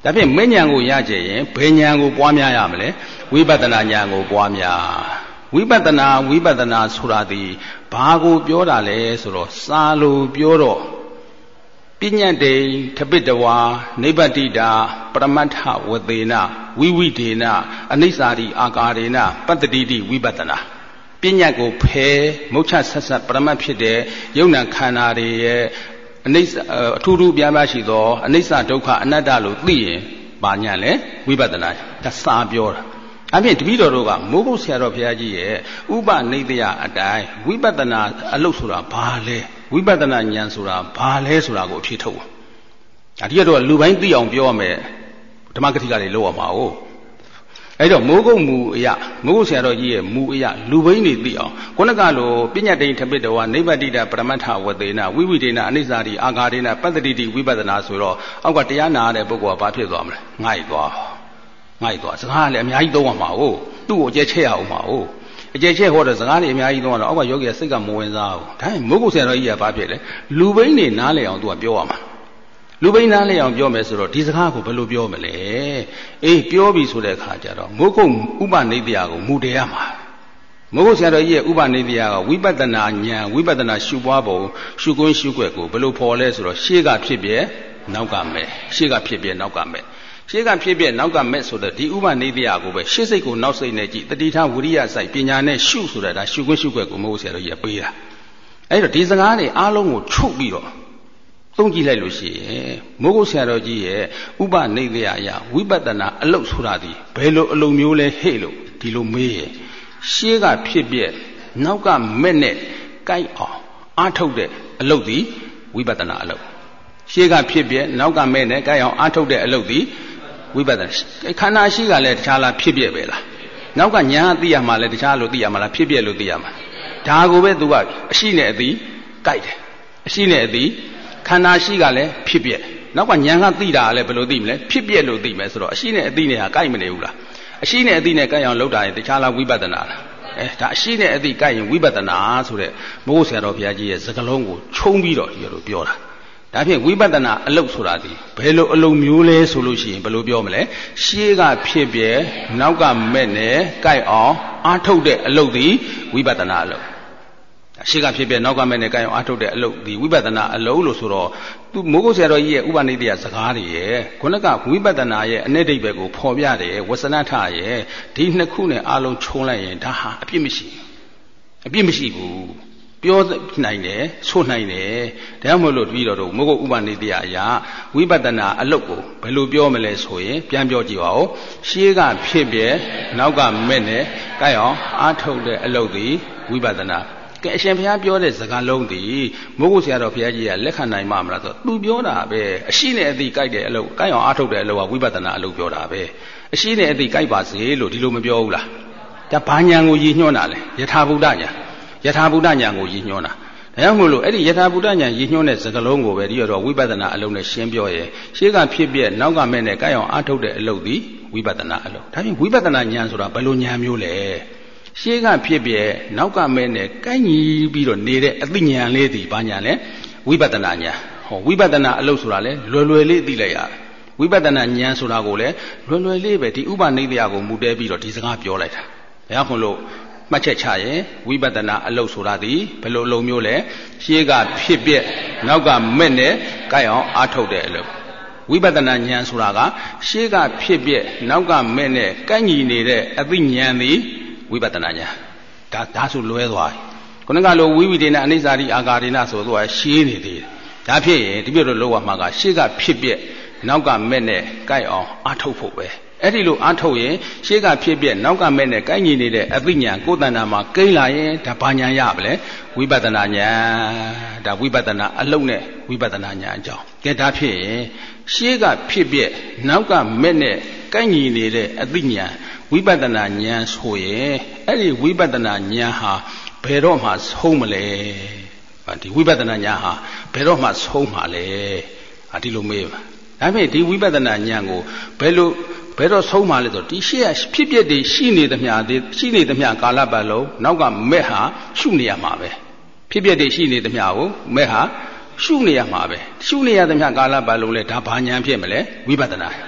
Speaker 1: ဒါဖြင့်မဉ္ဇဉ်ကိုရကြရင်ဘယ်ဉာဏ်ကိုပွားများရမလဲဝိပဿနာဉာဏ်ကိုပွားများဝိပဿနာဝိပဿနာဆိုတာဒီဘာကိုပြောတာလဲဆိုတော့စာလိုပြောတော့ပညာတိထပိတဝါနိဗ္ဗတိတာပရမတ္ထဝသေနဝိဝိဒေနအနိစ္စရိအာကာရေနပတ္တိတိဝိပဿနာပညာကိုဖယ်မုတ်ချဆက်ဆက်ပရမတ်ဖြစ်တဲ့ယုံနာခန္ဓာတွေရဲ့အနိစ္စအထူးထူးပြားပြားရှိသောအနိစ္စဒုက္ခအနတ္တလို့သိရင်ဘာညာလဲဝိပဿနာဒါစာပြောတာအပြင်တပည့်တော်တို့ကမိုးကုတ်ဆရာတော်ဘုရားကြီးရဲ့ဥပနိဒယအတိုင်းဝိပဿနာအလုပ်ဆိုတာဘာလဲဝိပဿနာဉာဏ်ဆိုတာဘာလဲဆိုတာကိုအဖြစ်ထုတ်ဒါဒီကတော့လူပိုင်းသိအောင်ပြောရမယ်ဓမ္မဂတိကတွေလောက်ရမှာ哦အဲ့တော့မိုးကုတ်မူအရာမိုးကုတ်ဆရာတော်ကြီးရဲ့မူအရာလူဘိန်းတွေသိအောင်ခုနကလိုပညာတိထပိတဝါနိဗ္ဗတိတပရမတ္ထဝသေနဝိဝိဒေနအနိစ္စတိအာဂါဒေနပတ္တိတိဝိပဿနာဆိုတော့အောက်ကတရားနာရတဲ့ပုဂ္ဂိုလ်ကဘာဖြစ်သွားမလဲငှိုက်သွားငှိုက်သွားစကားလည်းအများကြီးသုံးရမှာ哦သူ့ကိုအကျဲချက်ရအောင်မှာ哦အကျဲချက်ဟောတဲ့စကားတွေအများကြီးသုံးရတော့အောက်ကယောဂီကစိတ်ကမဝင်စားဘူးဒါပေမဲ့မိုးကုတ်ဆရာတော်ကြီးကဘာဖြစ်လဲလူဘိန်းတွေနားလည်အောင်သူကပြောရမှာလူဘိန်းနားလည်အောင်ပြောမယ်ဆိုတော့ဒီစကားကိုဘယ်လိုပြောမလဲအေးပြောပြီဆိုတဲ့အခါကျတော့မိုးကုတ်ဥပနိဒယကိုမူတည်ရမှာမိုးကုတ်ဆရာတော်ကြီးရဲ့ဥပနိဒယကဝိပဿနာဉာဏ်ဝိပဿနာရှုပွားပုံရှုကွင်းရှုွက်ကိုဘယ်လိုဖော်လဲဆိုတော့ရှေ့ကဖြစ်ပြနောက်ကမဲ့ရှေ့ကဖြစ်ပြနောက်ကမဲ့ရှေ့ကဖြစ်ပြနောက်ကမဲ့ဆိုတော့ဒီဥပနိဒယကိုပဲရှေ့စိတ်ကိုနောက်စိတ်နဲ့ကြည့်တတိထဝိရိယစိုက်ပညာနဲ့ရှုဆိုတာဒါရှုကွင်းရှုွက်ကိုမိုးကုတ်ဆရာတော်ကြီးကပေးတာအဲ့တော့ဒီစကားတွေအားလုံးကိုချုပ်ပြီးတော့သုံးကြည့်လိုက်လို့ရှိရင်မိုးကုတ်ဆရာတော်ကြီးရဲ့ဥပနိဒယအရာဝိပဿနာအလုပ်ဆိုတာဒီဘယ်လိုအလုပ်မျိုးလဲဟဲ့လို့ဒီလိုမေးရင်ရှေးကဖြစ်ပြနောက်ကမဲ့နဲ့ကိုက်အောင်အားထုတ်တဲ့အလုပ်ဒီဝိပဿနာအလုပ်ရှေးကဖြစ်ပြနောက်ကမဲ့နဲ့ကိုက်အောင်အားထုတ်တဲ့အလုပ်ဒီဝိပဿနာခန္ဓာရှိကလည်းတခြားလားဖြစ်ပြပဲလားနောက်ကညာသိရမှာလဲတခြားလို့သိရမှာလားဖြစ်ပြလို့သိရမှာဒါကိုပဲသူကအရှိနဲ့အသိကိုက်တယ်အရှိနဲ့အသိခန္ဓာရှိကလည်းဖြစ်ပြက်နောက်ကဉာဏ်ကသိတာလည်းဘယ်လိုသိမလဲဖြစ်ပြက်လို့သိမယ်ဆိုတော့အရှိနဲ့အသိနဲ့ဟာကိုက်မနေဘူးလားအရှိနဲ့အသိနဲ့ကိုက်အောင်လုပ်တာရင်တခြားလားဝိပဿနာလားအဲဒါအရှိနဲ့အသိကိုက်ရင်ဝိပဿနာဆိုတဲ့မိုးဆရာတော်ဘုရားကြီးရဲ့စကားလုံးကိုခြုံပြီးတော့ဒီလိုပြောတာဒါဖြင့်ဝိပဿနာအလုပ်ဆိုတာဒီဘယ်လိုအလုပ်မျိုးလဲဆိုလို့ရှိရင်ဘယ်လိုပြောမလဲရှေးကဖြစ်ပြက်နောက်ကမဲ့နဲ့ကိုက်အောင်အားထုတ်တဲ့အလုပ်ဒီဝိပဿနာအလုပ်ရှေ့ကဖြစ်ပြနောက်ကမဲ့နဲ့ကိုင်အောင်အားထုတ်တဲ့အလုပ်ဒီဝိပဿနာအလုပ်လို့ဆိုတော့သူမိုးကုတ်ဆရာတော်ကြီးရဲ့ဥပနိဒယစကားတွေရဲ့ခုနကဝိပဿနာရဲ့အ내ဒိဗ္ဗေကိုဖော်ပြတယ်ဝဆနထရဲ့ဒီနှစ်ခုနဲ့အလုံးခြုံလိုက်ရင်ဒါဟာအပြစ်မရှိအပြစ်မရှိဘူးပြောနိုင်တယ်ဆိုနိုင်တယ်ဒါကြောင့်မို့လို့ပြီးတော့မိုးကုတ်ဥပနိဒယအရာဝိပဿနာအလုပ်ကိုဘယ်လိုပြောမလဲဆိုရင်ပြန်ပြောကြည့်ပါဦးရှေးကဖြစ်ပြနောက်ကမဲ့နဲ့ကိုင်အောင်အားထုတ်တဲ့အလုပ်ဒီဝိပဿနာကဲအရှင်ဘုရားပြောတဲ့စကားလုံးဒီမိုးကုတ်ဆရာတော်ဘုရားကြီးကလက်ခံနိုင်မှာမလားဆိုတော့သူပြောတာပဲအရှိနဲ့အသိကြိုက်တဲ့အလုပ်ကြိုက်အောင်အားထုတ်တဲ့အလုပ်ကဝိပဿနာအလုပ်ပြောတာပဲအရှိနဲ့အသိကြိုက်ပါစေလို့ဒီလိုမပြောဘူးလားဒါဘာညာကိုရည်ညွှန်းတာလဲယထာဘုဒ္ဓညာယထာဘုဒ္ဓညာကိုရည်ညွှန်းတာဒါကြောင့်မို့လို့အဲ့ဒီယထာဘုဒ္ဓညာရည်ညွှန်းတဲ့စကားလုံးကိုပဲဒီတော့ဝိပဿနာအလုပ်နဲ့ရှင်းပြောရင်ရှေးကဖြစ်ပြနောက်ကမဲ့နဲ့ကြိုက်အောင်အားထုတ်တဲ့အလုပ်ဒီဝိပဿနာအလုပ်ဒါပြင်ဝိပဿနာဉာဏ်ဆိုတာဘယ်လိုဉာဏ်မျိုးလဲရှေးကဖြစ်ပြနောက်ကမဲ့နဲ့ကိုက်ညီပြီးတော့နေတဲ့အသိဉာဏ်လေးဒီဘာဉာဏ်လဲဝိပဿနာဉာဏ်ဟောဝိပဿနာအလုပ်ဆိုတာလဲလွယ်လွယ်လေးသိလိုက်ရတယ်ဝိပဿနာဉာဏ်ဆိုတာကိုလည်းလွယ်လွယ်လေးပဲဒီဥပနိဒယကိုမူတည်ပြီးတော့ဒီစကားပြောလိုက်တာဒါကြောင့်မို့လို့မှတ်ချက်ချရင်ဝိပဿနာအလုပ်ဆိုတာဒီဘယ်လိုအလုပ်မျိုးလဲရှေးကဖြစ်ပြနောက်ကမဲ့နဲ့ကိုက်အောင်အားထုတ်တဲ့အလုပ်ဝိပဿနာဉာဏ်ဆိုတာကရှေးကဖြစ်ပြနောက်ကမဲ့နဲ့ကိုက်ညီနေတဲ့အသိဉာဏ်ဒီဝိပဿနာညာဒါဒါဆိုလွဲသွားပြီခုနကလိုဝိဝိဒေနအနိစ္စရိအာဂါဒေနဆိုတော့ရှင်းနေသေးတယ်ဒါဖြစ်ရင်ဒီပြည့်တော့လောကမှာကရှေ့ကဖြစ်ပြနောက်ကမဲ့နဲ့ကိုက်အောင်အားထုတ်ဖို့ပဲအဲ့ဒီလိုအားထုတ်ရင်ရှေ့ကဖြစ်ပြနောက်ကမဲ့နဲ့ကိုက်ညီနေတဲ့အသိဉာဏ်ကိုယ်တဏ္ဍာမှာကိန်းလာရင်ဒါဘာဉာဏ်ရပါလဲဝိပဿနာဉာဏ်ဒါဝိပဿနာအလုံးနဲ့ဝိပဿနာဉာဏ်အကြောင်းကဲဒါဖြစ်ရင်ရှေ့ကဖြစ်ပြနောက်ကမဲ့နဲ့ကိုက်ညီနေတဲ့အသိဉာဏ်ဝိပဿနာဉာဏ်ဆိုရင်အဲ့ဒီဝိပဿနာဉာဏ်ဟာဘယ်တော့မှဆုံးမလဲဒီဝိပဿနာဉာဏ်ဟာဘယ်တော့မှဆုံးမှာလဲဒီလိုမေးပါဒါပေမဲ့ဒီဝိပဿနာဉာဏ်ကိုဘယ်လိုဘယ်တော့ဆုံးမှာလဲဆိုတော့ဒီရှေ့ကဖြစ်ပြတွေရှိနေသမျှရှိနေသမျှကာလပတ်လုံးနောက်ကမဲ့ဟာရှုနေရမှာပဲဖြစ်ပြတွေရှိနေသမျှကိုမဲ့ဟာရှုနေရမှာပဲရှုနေရသမျှကာလပတ်လုံးလဲဒါဘာဉာဏ်ဖြစ်မလဲဝိပဿနာ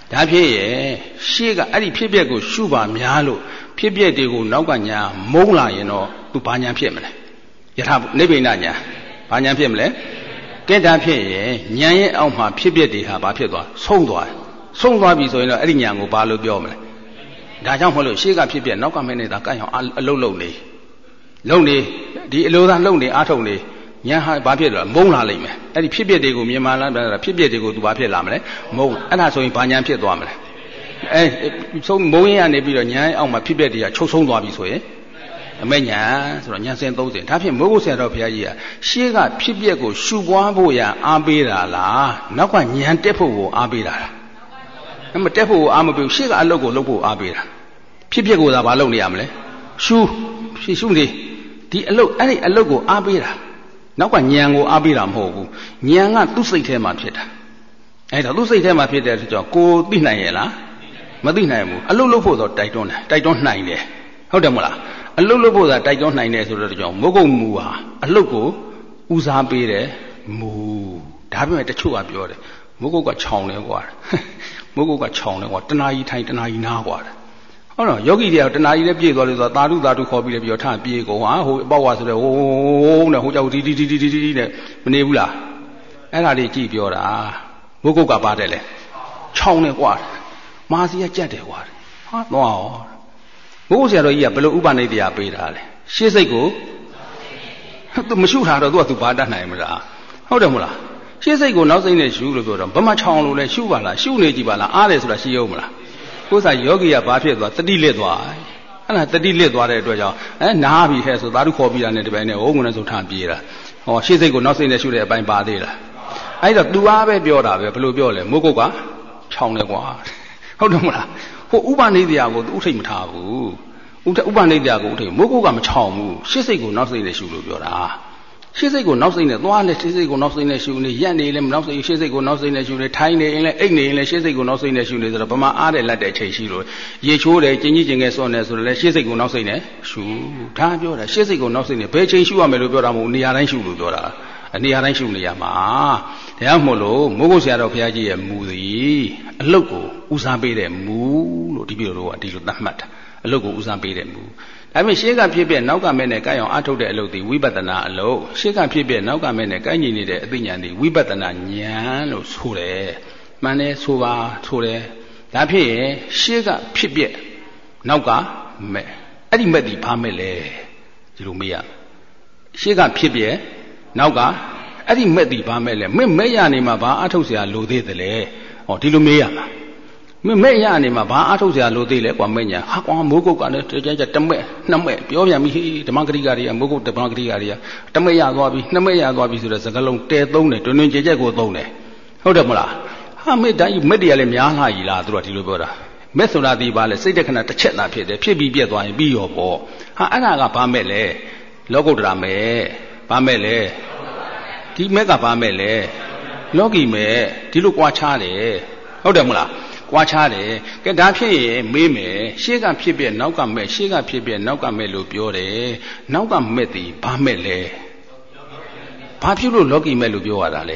Speaker 1: ဒါဖြစ်ရဲ့ရှေ့ကအဲ့ဒီဖြစ်ပျက်ကိုရှုပါများလို့ဖြစ်ပျက်တွေကိုနောက်ကညာမုန်းလာရင်တော့သူဘာညာဖြစ်မလဲယထာနိဗ္ဗိန္ဒညာဘာညာဖြစ်မလဲကဲဒါဖြစ်ရဲ့ညာရဲ့အောက်မှာဖြစ်ပျက်တွေဟာဘာဖြစ်သွားဆုံးသွားတယ်ဆုံးသွားပြီဆိုရင်တော့အဲ့ဒီညာကိုဘာလို့ပြောမလဲဒါကြောင့်မဟုတ်လို့ရှေ့ကဖြစ်ပျက်နောက်ကမနေတာကန့်အောင်အလုံးလုံးနေလုံးနေဒီအလိုသာလုံးနေအားထုတ်နေညာဟာဘာဖြစ်လဲမုန်းလာလိမ့်မယ်အဲ့ဒီဖြစ်ပျက်တွေကိုမြင်မှလားဖြစ်ပျက်တွေကိုသူဘာဖြစ်လာမလဲမုန်းအဲ့ဒါဆိုရင်ဘာညာဖြစ်သွားမလဲအဲဆုံးမုန်းရနေပြီးတော့ညာရဲ့အောက်မှာဖြစ်ပျက်တွေကချုပ်ဆုံးသွားပြီဆိုရင်အမဲ့ညာဆိုတော့ညာစင်သုံးစင်ဒါဖြင့်မိုးကုတ်ဆရာတော်ဘုရားကြီးကရှေ့ကဖြစ်ပျက်ကိုရှုပွားဖို့ရအားပေးတာလားနောက်ကညာတက်ဖို့ကိုအားပေးတာလားမတက်ဖို့အားမပေးဘူးရှေ့ကအလုပ်ကိုလုပ်ဖို့အားပေးတာဖြစ်ပျက်ကိုသာဘာလုပ်နေရမလဲရှုရှုနေဒီအလုပ်အဲ့ဒီအလုပ်ကိုအားပေးတာနောက်ကဉာဏ်ကိုအားပေးတာမဟုတ်ဘူးဉာဏ်ကသူ့စိတ်ထဲမှာဖြစ်တာအဲ့ဒါသူ့စိတ်ထဲမှာဖြစ်တဲ့အတွက်ကြောင့်ကိုသိနိုင်ရဲ့လားမသိနိုင်ဘူးအလုပ်လုပ်ဖို့တော့တိုက်တွန်းတယ်တိုက်တွန်းနိုင်တယ်ဟုတ်တယ်မလားအလုပ်လုပ်ဖို့သာတိုက်တွန်းနိုင်တယ်ဆိုတော့ကြောင့်မိုးကုတ်မူဟာအလုပ်ကိုဦးစားပေးတယ်မူဒါပေမဲ့တချို့ကပြောတယ်မိုးကုတ်ကခြောင်တယ်ကွာမိုးကုတ်ကခြောင်တယ်ကွာတနာကြီးထိုင်တနာကြီးနားကွာဟုတ်တော့ယောဂီတွေကတနာကြီးနဲ့ပြေးသွားလို့ဆိုတာသာဓုသာဓုခေါ်ပြီးလည်းပြီးတော့ထပြေးကုန်ဟာဟိုအပေါ့ဝါဆိုတဲ့ဟိုးနဲ့ဟိုကြောက်ဒီဒီဒီဒီဒီနဲ့မနေဘူးလားအဲ့ဒါလေးကြည့်ပြောတာမိုးကုတ်ကပါတယ်လေခြောင်တယ်ကွာမာစီကကြက်တယ်ကွာဟာတော့မိုးကုတ်ဆရာတော်ကြီးကဘယ်လိုဥပနိဒေယပေးတာလဲရှေ့စိတ်ကိုသူမရှုထားတော့သူကသူဘာတတ်နိုင်မလားဟုတ်တယ်မလားရှေ့စိတ်ကိုနောက်စိတ်နဲ့ရှုလို့ပြောတော့ဘမချောင်လို့လဲရှုပါလားရှုနေကြည့်ပါလားအားတယ်ဆိုတာရှိအောင်မလားကိုယ်စားယောဂီကဘာဖြစ်သွားတတိလစ်သွားအဲ့ဒါတတိလစ်သွားတဲ့အတွက်ကြောင့်အဲနားပြီဟဲ့ဆိုသာဓုခေါ်ပြီးတာနဲ့ဒီပိုင်းနဲ့ဟိုးငုံနဲ့ဆိုထပြေးတာဟောရှေ့စိတ်ကိုနောက်စိတ်နဲ့ရှုတဲ့အပိုင်းပါသေးလားအဲ့တော့သူအားပဲပြောတာပဲဘယ်လိုပြောလဲမိုးကုတ်ကခြောင်တယ်ကွာဟုတ်တယ်မလားဟိုဥပနိဒေယကိုသူဥထိတ်မထားဘူးဥဥပနိဒေယကိုဥထိတ်မိုးကုတ်ကမခြောင်ဘူးရှေ့စိတ်ကိုနောက်စိတ်နဲ့ရှုလို့ပြောတာရှေ့စိတ်ကိုနောက်စိတ်နဲ့သွားလဲရှေ့စိတ်ကိုနောက်စိတ်နဲ့ရှုနေရက်နေလဲနောက်စိတ်ရှေ့စိတ်ကိုနောက်စိတ်နဲ့ရှုနေထိုင်းနေရင်လဲအိတ်နေရင်လဲရှေ့စိတ်ကိုနောက်စိတ်နဲ့ရှုနေဆိုတော့ဗမာအားတယ်လက်တဲ့အချိန်ရှိလို့ရေချိုးတယ်ကျင်ကြီးကျင်ငယ်စွန့်နေဆိုတော့လဲရှေ့စိတ်ကိုနောက်စိတ်နဲ့ရှုဒါပြောတာရှေ့စိတ်ကိုနောက်စိတ်နဲ့ဘယ်ချိန်ရှုရမယ်လို့ပြောတာမဟုတ်နေရာတိုင်းရှုလို့ပြောတာအနေရာတိုင်းရှုနေရမှာဒါကြောင့်မို့လို့မိုးကုတ်ဆရာတော်ဘုရားကြီးရဲ့မူသည်အလုတ်ကိုဦးစားပေးတဲ့မူလို့ဒီပြည်တော်ကဒီလိုသတ်မှတ်တာအလုတ်ကိုဦးစားပေးတဲ့မူဒါပေမဲ့ရှေ့ကဖြစ်ပြနောက်ကမဲ့နဲ့ကိုက်အောင်အထုတ်တဲ့အလုပ်ဒီဝိပဿနာအလုပ်ရှေ့ကဖြစ်ပြနောက်ကမဲ့နဲ့ကိုက်ညီနေတဲ့အသိဉာဏ်ဒီဝိပဿနာဉာဏ်လို့ဆိုတယ်မှန်တယ်ဆိုပါဆိုတယ်ဒါဖြစ်ရင်ရှေ့ကဖြစ်ပြနောက်ကမဲ့အဲ့ဒီမဲ့ဒီဘာမဲ့လဲဒီလိုမေးရရှေ့ကဖြစ်ပြနောက်ကအဲ့ဒီမဲ့ဒီဘာမဲ့လဲမဲ့မဲ့ရနေမှာဘာအထုတ်เสียလိုသေးတယ်လေဟောဒီလိုမေးရမှာမဲ့မဲ့ရနေမှာဘာအထုတ်เสียလိုသေးလဲကွာမဲ့ညာဟာကွာမိုးကုတ်ကလည်းတကြကြတမဲ့နှစ်မဲ့ပြောပြန်ပြီဓမ္မဂရိကတွေကမိုးကုတ်ဓမ္မဂရိကတွေကတမဲ့ရသွားပြီနှစ်မဲ့ရသွားပြီဆိုတဲ့စကားလုံးတဲသုံးတယ်တွင်တွင်ကြဲကြဲကိုသုံးတယ်ဟုတ်တယ်မလားဟာမဲ့တိုင်းမဲ့တွေကလည်းများလာကြီးလားသူကဒီလိုပြောတာမဲ့ဆိုတာဒီပါလေစိတ်တက္ကနာတစ်ချက်သာဖြစ်တယ်ဖြစ်ပြီးပြက်သွားရင်ပြီးရောပေါ့ဟာအဲ့ဒါကဘာမဲ့လဲလောကုတ္တရာမဲ့ဘာမဲ့လဲဒီမဲ့ကဘာမဲ့လဲလောကီမဲ့ဒီလိုကြွားချတယ်ဟုတ်တယ်မလားကြွားချတယ်ကဲဒါဖြစ်ရင်မေးမယ်ရှေ့ကဖြစ်ပြနောက်ကမဲ့ရှေ့ကဖြစ်ပြနောက်ကမဲ့လို့ပြောတယ်နောက်ကမဲ့ဒီဘာမဲ့လဲဘာဖြစ်လို့လောကီမဲ့လို့ပြောရတာလဲ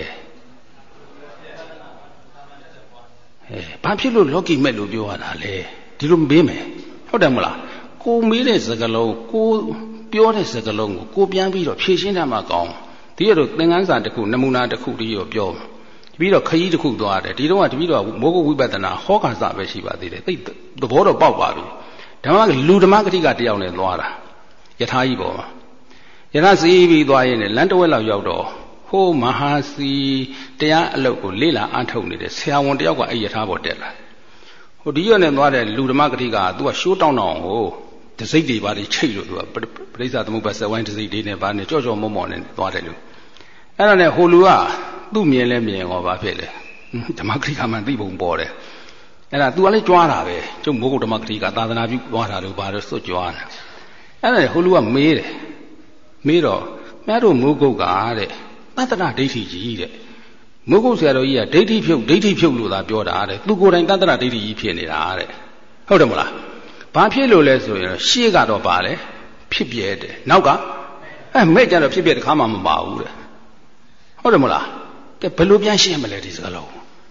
Speaker 1: အဲဘာဖြစ်လို့လောကီမဲ့လို့ပြောရတာလဲဒီလိုမေးမယ်ဟုတ်တယ်မလားကိုမေးတဲ့စကားလုံးကိုပြောတဲ့စကားလုံးကိုကိုပြန်ပြီးတော့ဖြည့်ရှင်းတတ်မှာကောင်းဒီရတော့သင်္ကန်းစာတစ်ခုနမူနာတစ်ခုတည်းရောပြောတပြီးတော့ခရီးတစ်ခုသွားတယ်ဒီတော့ကတပြီးတော့မိုးကုတ်ဝိပဿနာဟောခါစပဲရှိပါသေးတယ်သိသဘောတော့ပေါက်ပါပြီဓမ္မလူဓမ္မဂတိကတယောက်နဲ့သွားတာယထာကြီးပေါ်မှာယထာစီးပြီးသွားရင်လမ်းတစ်ဝက်လောက်ရောက်တော့ဟိုးမဟာစီတရားအလုပ်ကိုလေ့လာအားထုတ်နေတဲ့ဆရာဝန်တယောက်ကအဲ့ယထာပေါ်တက်လာဟိုဒီရနဲ့သွားတဲ့လူဓမ္မဂတိကသူကရှိုးတောင်းတောင်းဟိုတစိတ်တွေပါတွေချိတ်လို့သူကပရိစ္ဆာသမုပ္ပါစဝိုင်းတစိတ်တွေနဲ့ပါနေကြော့ကြော့မော့မော့နဲ့သွားတယ်လို့အဲ့ဒါနဲ့ဟိုလူကသူ့မြင်လဲမြင်ရောဘာဖြစ်လဲဓမ္မဂရိကမှသိပုံပေါ်တယ်အဲ့ဒါ तू ကလည်းကြွားတာပဲကျုပ်မိုးကုတ်ဓမ္မဂရိကသာသနာပြုကြွားတာလို့ဘာလို့စွတ်ကြွားနေအဲ့ဒါဟိုလူကမေးတယ်မေးတော့မြတ်တို့မိုးကုတ်ကတဲ့သတ္တရဒိဋ္ဌိကြီးတဲ့မိုးကုတ်ဆရာတော်ကြီးကဒိဋ္ဌိဖြုတ်ဒိဋ္ဌိဖြုတ်လို့သာပြောတာတဲ့သူကိုယ်တိုင်သတ္တရဒိဋ္ဌိကြီးဖြစ်နေတာတဲ့ဟုတ်တယ်မလားဘာဖြစ်လို့လဲဆိုရင်ရှေ့ကတော့ပါလေဖြစ်ပြဲတယ်နောက်ကအဲမဲ့ကြတော့ဖြစ်ပြဲတခါမှမပါဘူးတဲ့ဟုတ်တယ်မလားကဲဘယ်လိုပြန်ရှင်းမလဲဒီစကားလုံး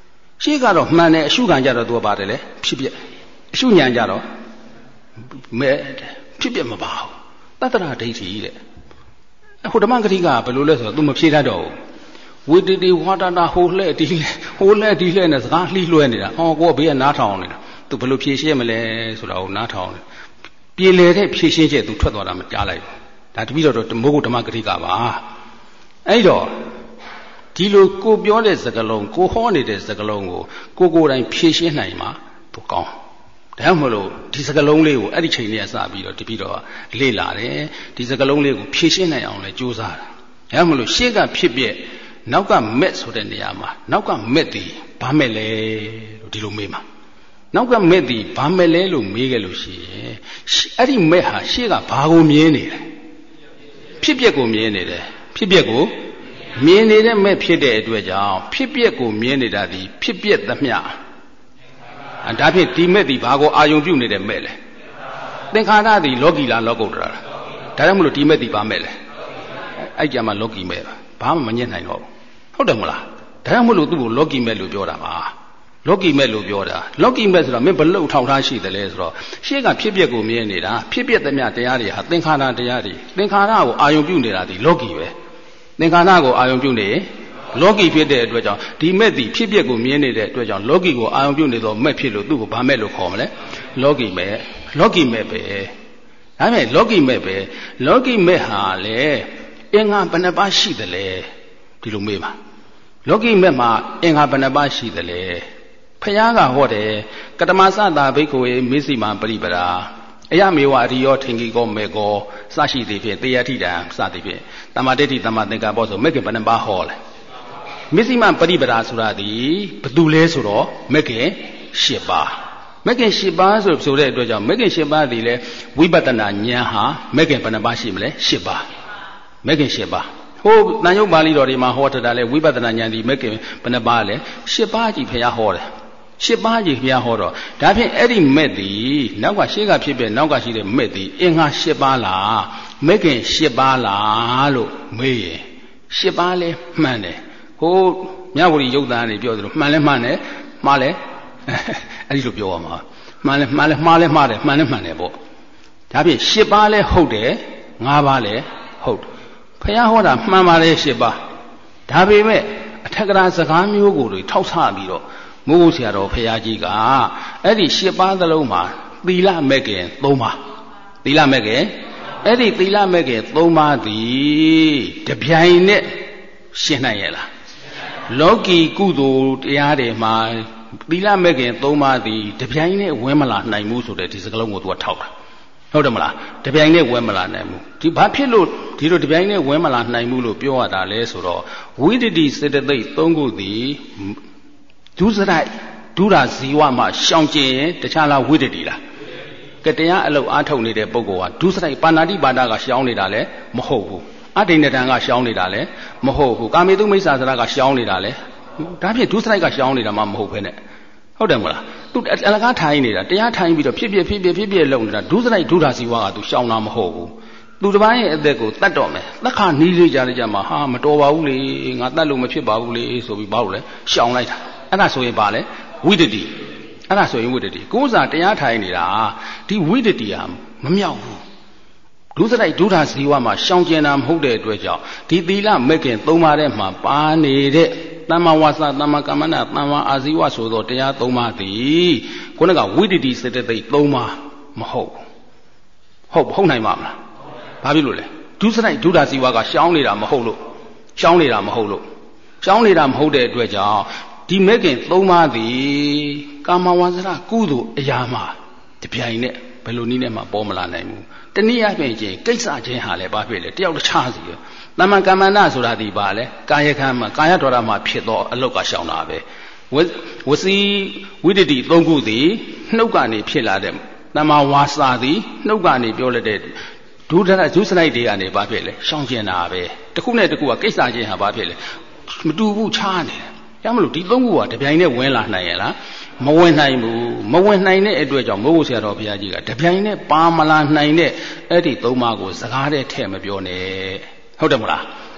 Speaker 1: ရှေ့ကတော့မှန်တယ်အရှုခံကြတော့သူကပါတယ်လေဖြစ်ပြအရှုဉာဏ်ကြတော့မဲဖြစ်ပြမပါဘူးတတ္တရာဒိဋ္ဌိတဲ့ဟိုဓမ္မဂတိကဘယ်လိုလဲဆိုတော့ तू မဖြေတတ်တော့ဘူးဝိတ္တိဝါဒနာဟိုလှဲ့ဒီလှဲ့ဟိုလှဲ့ဒီလှဲ့နဲ့စကားလှီးလွှဲနေတာဟောကိုကဘေးကနားထောင်နေတာ तू ဘယ်လိုဖြေရှင်းမလဲဆိုတာကိုနားထောင်တယ်ပြေလေတဲ့ဖြေရှင်းချက် तू ထွက်သွားတာမကြားလိုက်ဘူးဒါတပိတော့မိုးကုဓမ္မဂတိကပါအဲ့တော့ဒီလိုကိုပြောတဲ့စကားလုံးကိုဟောနေတဲ့စကားလုံးကိုကိုကိုယ်တိုင်ဖြေရှင်းနိုင်မှာသူကောင်းဒါမှမဟုတ်ဒီစကားလုံးလေးကိုအဲ့ဒီချိန်လေးကစပြီးတော့တပိတော့လေ့လာတယ်ဒီစကားလုံးလေးကိုဖြေရှင်းနိုင်အောင်လဲကြိုးစားတာဒါမှမဟုတ်ရှေ့ကဖြစ်ပြနောက်ကမက်ဆိုတဲ့နေရာမှာနောက်ကမက်တီဘာမဲ့လဲလို့ဒီလိုမေးမှာနောက်ကမက်တီဘာမဲ့လဲလို့မေးခဲ့လို့ရှိရင်အဲ့ဒီမက်ဟာရှေ့ကဘာကိုမြင်နေလဲဖြစ်ပြကိုမြင်နေတယ်ဖြစ်ပြကိုမြင်နေတဲ့မဲ့ဖြစ်တဲ့အတွက်ကြောင့်ဖြစ်ပြကိုမြင်နေတာဒီဖြစ်ပြသမျှအဲဒါဖြင့်ဒီမဲ့ဒီဘာကိုအာယုံပြုနေတဲ့မဲ့လဲသင်္ခါရဒီလောကီလားလောကုတ္တရာလားဒါကြောင့်မလို့ဒီမဲ့ဒီဘာမဲ့လဲအဲ့ကြမှာလောကီမဲ့ဘာမှမညှက်နိုင်တော့ဘူးဟုတ်တယ်မလားဒါကြောင့်မလို့သူ့ကိုလောကီမဲ့လို့ပြောတာပါလောကီမဲ့လို့ပြောတာလောကီမဲ့ဆိုတော့မင်းဘလို့ထောင်ထားရှိတယ်လဲဆိုတော့ရှေ့ကဖြစ်ပြကိုမြင်နေတာဖြစ်ပြသမျှတရားတွေဟာသင်္ခါရတရားတွေသင်္ခါရကိုအာယုံပြုနေတာဒီလောကီပဲသင်္ခါရကိုအာယုံပြုနေလောကီဖြစ်တဲ့အတွက်ကြောင့်ဒီမဲ့ဒီဖြစ်ပြကိုမြင်နေတဲ့အတွက်ကြောင့်လောကီကိုအာယုံပြုနေတော့မဲ့ဖြစ်လို့သူ့ကိုဘာမဲ့လို့ခေါ်မလဲလောကီမဲ့လောကီမဲ့ပဲဒါပေမဲ့လောကီမဲ့ပဲလောကီမဲ့ဟာလေအင်္ဂါဘယ်နှပါရှိသလဲဒီလိုမေးပါလောကီမဲ့မှာအင်္ဂါဘယ်နှပါရှိသလဲဖယားကဟောတယ်ကတမသတာဘိက္ခဝေမေစီမံပရိပရာအယမေဝအရိယောထင်ကြီးကောမေကောစရှိသည်ဖြင့်တေယထိတံစသည်ဖြင့်တမ္မာဒိဋ္ဌိတမ္မာသင်္ကပ္ပဆိုမဂ္ဂင်ဘယ်နှပါဟောလဲမေစီမံပရိပရာဆိုတာဒီဘသူလဲဆိုတော့မဂ္ဂင်၈ပါးမဂ္ဂင်၈ပါးဆိုဆိုတဲ့အတွက်ကြောင့်မဂ္ဂင်၈ပါးဒီလေဝိပဿနာဉာဏ်ဟာမဂ္ဂင်ဘယ်နှပါရှိမလဲ၈ပါးမဂ္ဂင်၈ပါးဟိုတန်ရုပ်ပါဠိတော်တွေမှာဟောထားတာလေဝိပဿနာဉာဏ်ဒီမဂ္ဂင်ဘယ်နှပါလဲ၈ပါးကြီးဖျားဟောတယ်ရှစ်ပါးကြီးဘုရားဟောတော့ဒါဖြင့်အဲ့ဒီမက်သည်နောက်ကရှေ့ကဖြစ်ပြနောက်ကရှိတဲ့မက်သည်အင်္ဂါရှစ်ပါးလားမက်ခင်ရှစ်ပါးလားလို့မေးရင်ရှစ်ပါးလဲမှန်တယ်ဟိုမြဝတီရုပ်သားတွေပြောသလိုမှန်လဲမှန်တယ်မှားလဲအဲ့ဒီလိုပြောရမှာမှန်လဲမှန်လဲမှားလဲမှားတယ်မှန်လဲမှန်တယ်ပေါ့ဒါဖြင့်ရှစ်ပါးလဲဟုတ်တယ်ငါးပါးလဲဟုတ်တယ်ဘုရားဟောတာမှန်ပါလေရှစ်ပါးဒါပေမဲ့အထက်ကရာစကားမျိုးကိုတွေထောက်ဆပြီးတော့မိုးကုတ်ဆရာတော်ဖရာကြီးကအဲ့ဒီရှစ်ပါးသလုံးမှာသီလမဲ့ခင်သုံးပါးသီလမဲ့ခင်အဲ့ဒီသီလမဲ့ခင်သုံးပါးသည်တပြိုင်နဲ့ရှင်းနိုင်ရဲ့လားလောကီကုသိုလ်တရားတွေမှာသီလမဲ့ခင်သုံးပါးသည်တပြိုင်နဲ့ဝင်မလာနိုင်ဘူးဆိုတဲ့ဒီစကားလုံးကိုသူကထောက်တာဟုတ်တယ်မလားတပြိုင်နဲ့ဝင်မလာနိုင်ဘူးဒီဘာဖြစ်လို့ဒီလိုတပြိုင်နဲ့ဝင်မလာနိုင်ဘူးလို့ပြောရတာလဲဆိုတော့ဝိတ္တိစေတသိက်သုံးခုသည်ဒုစရိုက်ဒုရာဇီဝမှာရှောင်ကျင်ရင်တခြားလားဝိတ္တိလားကတရားအလုပ်အားထုတ်နေတဲ့ပုဂ္ဂိုလ်ဟာဒုစရိုက်ပါဏာတိပါဒကရှောင်နေတာလဲမဟုတ်ဘူးအဋ္ဌိဏတံကရှောင်နေတာလဲမဟုတ်ဘူးကာမေတုမိစ္ဆာစရကရှောင်နေတာလဲဒါဖြင့်ဒုစရိုက်ကရှောင်နေတာမှမဟုတ်ဘဲနဲ့ဟုတ်တယ်မလားသူအလကားထိုင်နေတာတရားထိုင်ပြီးတော့ဖြစ်ဖြစ်ဖြစ်ဖြစ်ဖြစ်ဖြစ်လုံနေတာဒုစရိုက်ဒုရာဇီဝကသူရှောင်တာမဟုတ်ဘူးသူတစ်ပိုင်းရဲ့အသက်ကိုတတ်တော့မယ်သက်ခါနီးလေးကြတဲ့ကြမှာဟာမတော်ပါဘူးလေငါတတ်လို့မဖြစ်ပါဘူးလေဆိုပြီးဘာလို့လဲရှောင်လိုက်တာအဲ့ဒါဆိုရင်ပါလေဝိတ္တိအဲ့ဒါဆိုရင်ဝိတ္တိကိုးစားတရားထိုင်နေတာဒီဝိတ္တိဟာမမြောက်ဘူးဒုစရိုက်ဒုဓာဇီဝမှာရှောင်ကျင်တာမဟုတ်တဲ့အတွက်ကြောင့်ဒီသီလမဲ့ခင်သုံးပါးထဲမှာပါနေတဲ့သမ္မာဝါစာသမ္မာကမ္မန္တသမ္မာအာဇီဝဆိုသောတရားသုံးပါးသည်ခုနကဝိတ္တိစေတသိက်သုံးပါးမဟုတ်ဟုတ်ဟုတ်နိုင်ပါမလားဘာဖြစ်လို့လဲဒုစရိုက်ဒုဓာဇီဝကရှောင်နေတာမဟုတ်လို့ရှောင်နေတာမဟုတ်လို့ရှောင်နေတာမဟုတ်တဲ့အတွက်ကြောင့်ဒီမဲ့ခင်သုံးပါးသည်ကာမဝါစရကုသိုလ်အရာမှာတပြိုင်နဲ့ဘယ်လိုနည်းနဲ့မှပေါ်မလာနိုင်ဘူးတနည်းအားဖြင့်ချင်းကိစ္စချင်းဟာလည်းဘာဖြစ်လဲတယောက်တခြားစီပဲသမ္မာကမ္မန္တဆိုတာဒီပါလဲကာယကံမှာကာယတော်ရမှာဖြစ်သောအလုတ်ကရှောင်တာပဲဝစီဝိတ္တိသုံးခုသည်နှုတ်ကနေဖြစ်လာတဲ့သမ္မာဝါစာသည်နှုတ်ကနေပြောလိုက်တဲ့ဒုဒရဒုစရိုက်တွေကနေဘာဖြစ်လဲရှောင်ကျင်တာပဲတခုနဲ့တခုကကိစ္စချင်းဟာဘာဖြစ်လဲမတူဘူးခြားနေတယ်ရမလို့ဒီသုံးခုကတပြိုင်နဲ့ဝင်လာနိုင်ရဲ့လားမဝင်နိုင်ဘူးမဝင်နိုင်တဲ့အတွက်ကြောင့်မိုးဘုရားတော်ဘုရားကြီးကတပြိုင်နဲ့ပါမလာနိုင်တဲ့အဲ့ဒီသုံးပါးကိုစကားတဲ့ထဲမပြောနဲ့ဟုတ်တယ်မလားစ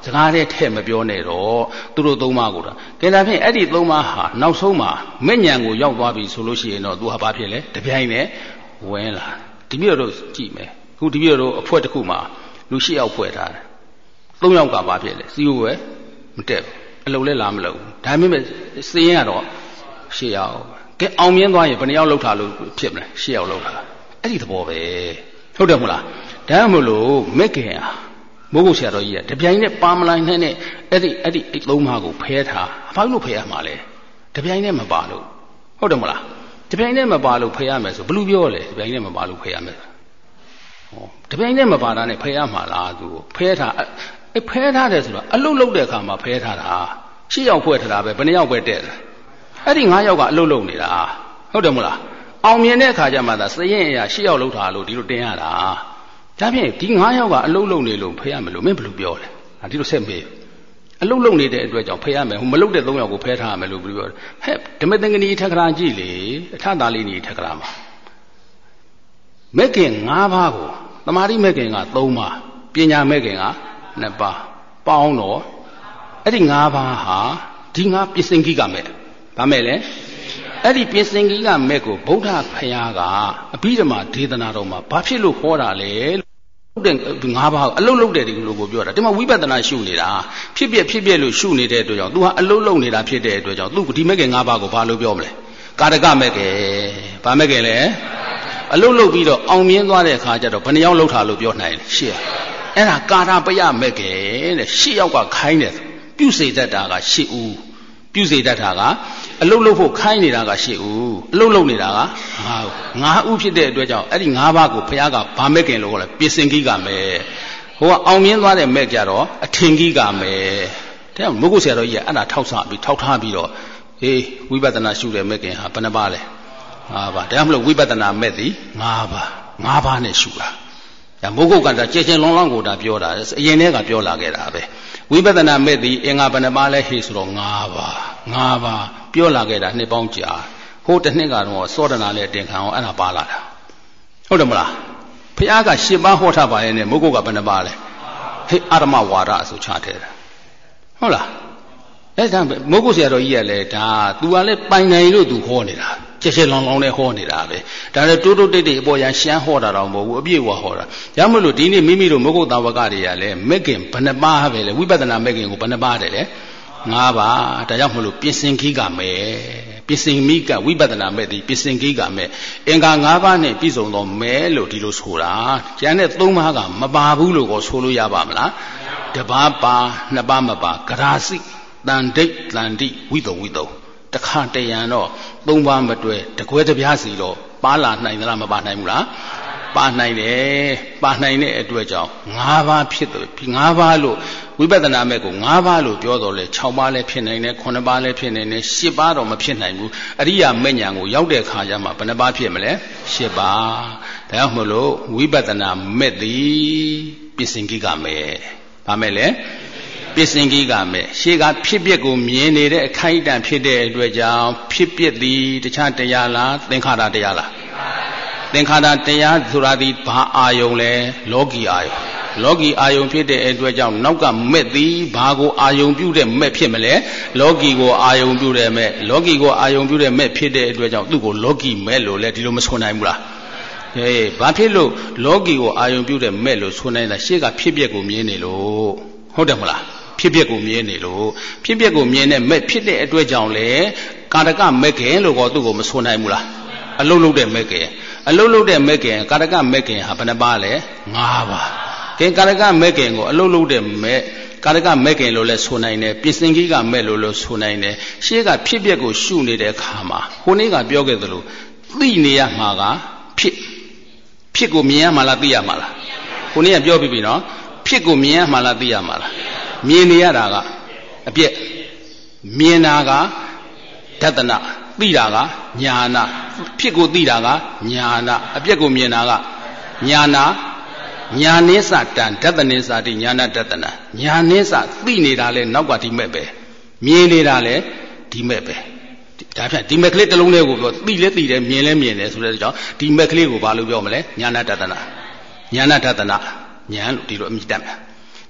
Speaker 1: စကားတဲ့ထဲမပြောနဲ့တော့သူတို့သုံးပါးကိုတော့ကဲဒါဖြင့်အဲ့ဒီသုံးပါးဟာနောက်ဆုံးမှာမဲ့ညံကိုရောက်သွားပြီဆိုလို့ရှိရင်တော့သူဟာဘာဖြစ်လဲတပြိုင်နဲ့ဝင်လာဒီပြည့်တို့ကြည့်မယ်ခုဒီပြည့်တို့အဖွဲတစ်ခုမှာလူ၈ယောက်ဖွဲ့ထားတယ်သုံးယောက်ကဘာဖြစ်လဲစီးဝဲမတက်ဘူးအလုံးလဲလာမလို့ဒါပေမဲ့စင်းရတော့၈ယောက်ကဲအောင်မြင်သွားရင်ဘယ်နှယောက်လောက်ထားလို့ဖြစ်မလဲ၈ယောက်လောက်ထားအဲ့ဒီသဘောပဲဟုတ်တယ်မလားဒါမှမလို့မက်ကင်ဟာမိုးကုတ်ဆရာတော်ကြီးကတပြိုင်နဲ့ပါမလိုက်နဲ့နဲ့အဲ့ဒီအဲ့ဒီအဲ့သုံးပါးကိုဖဲထားဘာလို့ဖဲရမှာလဲတပြိုင်နဲ့မပါလို့ဟုတ်တယ်မလားတပြိုင်နဲ့မပါလို့ဖဲရမယ်ဆိုဘလူပြောလဲတပြိုင်နဲ့မပါလို့ဖဲရမယ်ဟောတပြိုင်နဲ့မပါတာနဲ့ဖဲရမှာလားသူဖဲထားအဲ့ဖဲထားတယ်ဆိုတော့အလုတ်လုတ်တဲ့အခါမှာဖဲထားတာရှစ်ယောက်ဖွဲ့ထားတာပဲဘယ်နှယောက်ပဲတဲ့အဲ့ဒီငါးယောက်ကအလုတ်လုတ်နေတာဟုတ်တယ်မလားအောင်မြင်တဲ့အခါကျမှသာစရင်အရာရှစ်ယောက်လုတ်ထားလို့ဒီလိုတင်ရတာဒါဖြင့်ဒီငါးယောက်ကအလုတ်လုတ်နေလို့ဖဲရမယ်လို့မင်းဘယ်လိုပြောလဲဒီလိုဆက်မေးအလုတ်လုတ်နေတဲ့အတွက်ကြောင့်ဖဲရမယ်ဟိုမလုတ်တဲ့သုံးယောက်ကိုဖဲထားရမယ်လို့ဘယ်လိုပြောလဲဟဲ့ဓမ္မသင်္ကနီထက္ကရာကြည့်လေအထသာလေးနီထက္ကရာမှာမက်ကင်၅ပါးကိုသမာဓိမက်ကင်က၃ပါးပညာမက်ကင်က၂ပါးပေါင်းတော့အဲ့ဒီ၅ပါးဟာဒီငါပစ္စင်ကိကမဲ့ဗာမဲ့လဲအဲ့ဒီပစ္စင်ကိကမဲ့ကိုဗုဒ္ဓဖရာကအဘိဓမ္မာဒေသနာတော်မှာဘာဖြစ်လို့ဟောတာလဲတဲ့ငါးပါးအလုတ်လုတ်တဲ့ဒီလိုကိုပြောတာဒီမှာဝိပဿနာရှုနေတာဖြစ်ပြဖြစ်ပြလို့ရှုနေတဲ့အတွက်ကြောင့် तू ဟာအလုတ်လုတ်နေတာဖြစ်တဲ့အတွက်ကြောင့် तू ဒီမဲ့ကငါးပါးကိုဘာလို့ပြောမလဲကာရကမဲ့ကဘာမဲ့ကလဲအလုတ်လုတ်ပြီးတော့အောင်မြင်သွားတဲ့အခါကျတော့ဘယ်နှယောက်လုတ်ထားလို့ပြောနိုင်လဲရှစ်အဲ့ဒါကာရပယမဲ့ကတဲ့ရှစ်ယောက်ကခိုင်းတယ်ပြုစေတတ်တာကရှစ်ဦးပြုစေတတ်တာကအလုတ်လုတ်ဖို့ခိုင်းနေတာကရှစ်ဦးအလုတ်လုတ်နေတာကငါးဦးငါးဦးဖြစ်တဲ့အတွက်ကြောင့်အဲ့ဒီငါးပါးကိုဘုရားကဗာမဲ့ခင်လို့ခေါ်တယ်ပစ္စင်ကိကမဲ့ဟိုကအောင်မြင်သွားတဲ့မဲ့ကြတော့အထင်ကိကမဲ့တဲ့မုဂ္ဂုဆရာတော်ကြီးကအဲ့ဒါထောက်ဆပြီးထောက်ထားပြီးတော့အေးဝိပဿနာရှုတဲ့မဲ့ခင်ဟာဘယ်နှပါလဲငါးပါးဒါမှမဟုတ်ဝိပဿနာမဲ့သည်ငါးပါးငါးပါးနဲ့ရှုတာဒါမုဂ္ဂုကတာကျဲကျဲလွန်လွန်ကိုဒါပြောတာအရင်တည်းကပြောလာခဲ့တာပဲဝိပဿနာမဲ့သည်အင်္ဂါဘယ်နှပါလဲဟေ့ဆိုတော့ငါးပါးငါးပါးပြောလာခဲ့တာနှစ်ပေါင်းကြာဟိုတစ်နှစ်ကတော့စောဒနာနဲ့တင်ခံအောင်အဲ့ဒါပါလာတာဟုတ်တယ်မလားဖះကရှစ်ပါးဟောထားပါရဲ့နဲ့မုဂ္ဂုကဘယ်နှပါလဲဟေ့အာရမဝါဒအဆိုချထဲတာဟုတ်လားအဲ့ဒါမုဂ္ဂုဆရာတော်ကြီးကလည်းဒါ तू ကလည်းပိုင်နိုင်လို့ तू ဟောနေတာကျက်ကျက်လောင်လောင်နဲ့ဟောနေတာပဲဒါလည်းတိုးတိုးတိတ်တိတ်အပေါ်ရန်ရှမ်းဟောတာတော့မဟုတ်ဘူးအပြည့်ဝဟောတာရမလို့ဒီနေ့မိမိတို့မုဂ္ဂုတာဝကတွေကလည်းမက်ကင်ဘယ်နှပါးပဲလေဝိပဿနာမက်ကင်ကိုဘယ်နှပါးတယ်လဲငါးပါးဒါကြောင့်မလို့ပစ္စင်ခိကမဲ့ပစ္စင်မိကဝိပဿနာမဲ့ဒီပစ္စင်ခိကမဲ့အင်္ဂါ၅ပါးနဲ့ပြည့်စုံသောမဲလို့ဒီလိုဆိုတာကျန်တဲ့၃ပါးကမပါဘူးလို့ကိုဆိုလို့ရပါမလားတပါးပါနှစ်ပါးမပါဂရာစိတန်ဒိတ်တန်တိဝိတုံဝိတုံတခါတရံတော့သုံးပါးမတွဲတကွဲတပြားစီတော့ပါလာနိုင်သလားမပါနိုင်ဘူးလားပါနိုင်တယ်ပါနိုင်တဲ့အတွက်ကြောင့်၅ပါးဖြစ်တယ်၅ပါးလို့ဝိပဿနာမဲ့ကို၅ပါးလို့ပြောတော့လေ၆ပါးလည်းဖြစ်နိုင်တယ်၉ပါးလည်းဖြစ်နိုင်တယ်၈ပါးတော့မဖြစ်နိုင်ဘူးအရိယာမဲ့ညာကိုရောက်တဲ့ခါကျမှဘယ်နှပါးဖြစ်မလဲ၈ပါးဒါကြောင့်မလို့ဝိပဿနာမဲ့သည်ပစ္စင်ကိကမဲ့ဘာမဲ့လဲပစ္စင်ကိကမဲ့ရှေးကဖြစ်ပျက်ကိုမြင်နေတဲ့အခိုက်အတန့်ဖြစ်တဲ့အတွက်ကြောင့်ဖြစ်ပျက်သည်တခြားတရားလားသင်္ခါရတရားလားသင်္ခါရတရားဆိုတာဒီဘာအာယုံလဲလောကီအာယုံလောကီအာယုံဖြစ်တဲ့အတွက်ကြောင့်နောက်ကမဲ့သည်ဘာကိုအာယုံပြုတဲ့မဲ့ဖြစ်မလဲလောကီကိုအာယုံပြုတဲ့မဲ့လောကီကိုအာယုံပြုတဲ့မဲ့ဖြစ်တဲ့အတွက်ကြောင့်သူ့ကိုလောကီမဲ့လို့လဲဒီလိုမဆိုနိုင်ဘူးလားဟေးဘာဖြစ်လို့လောကီကိုအာယုံပြုတဲ့မဲ့လို့ဆိုနိုင်တာရှေ့ကဖြစ်ပျက်ကိုမြင်နေလို့ဟုတ်တယ်မလားဖြစ်ပျက်ကိုမြင်နေလို့ဖြစ်ပျက်ကိုမြင်တဲ့မဲ့ဖြစ်တဲ့အတွက်ကြောင့်လေကာရကမဲ့ခင်လို့ကောသူ့ကိုမဆိုနိုင်ဘူးလားအလုံးလုံးတဲ့မဲ့ခင်အလုံးလုံးတဲ့မဲ့ခင်ကာရကမဲ့ခင်ဟာဘယ်နှပါလဲ၅ပါးကဲကာရကမဲ့ခင်ကိုအလုံးလုံးတဲ့မဲ့ကာရကမဲ့ခင်လို့လဲဆိုနိုင်တယ်ပစ္စင်ကြီးကမဲ့လို့လို့ဆိုနိုင်တယ်ရှေးကဖြစ်ပျက်ကိုရှုနေတဲ့အခါမှာဟိုနေ့ကပြောခဲ့သလိုသိနေရမှာကဖြစ်ဖြစ်ကိုမြင်ရမှာလားသိရမှာလားဟိုနေ့ကပြောပြီးပြီနော်ဖြစ်ကိုမြင်ရမှာလားသိရမှာလားမြင်နေရတာကအပြက်မြင်တာကဒသနသိတာကညာနာဖြစ်ကိုသိတာကညာနာအပြက်ကိုမြင်တာကညာနာညာနိစ္စတံဒသနိစ္စတိညာနာဒသနာညာနိစ္စသိနေတာလဲနောက်ကဒီမဲ့ပဲမြင်နေတာလဲဒီမဲ့ပဲဒါဖြင့်ဒီမဲ့ကလေးတစ်လုံးလေးကိုပြောသိလဲသိတယ်မြင်လဲမြင်တယ်ဆိုတဲ့ကြောင့်ဒီမဲ့ကလေးကိုဘာလို့ပြောမလဲညာနာဒသနာညာနာဒသနာညာလို့ဒီလိုအမိတတ်မှာ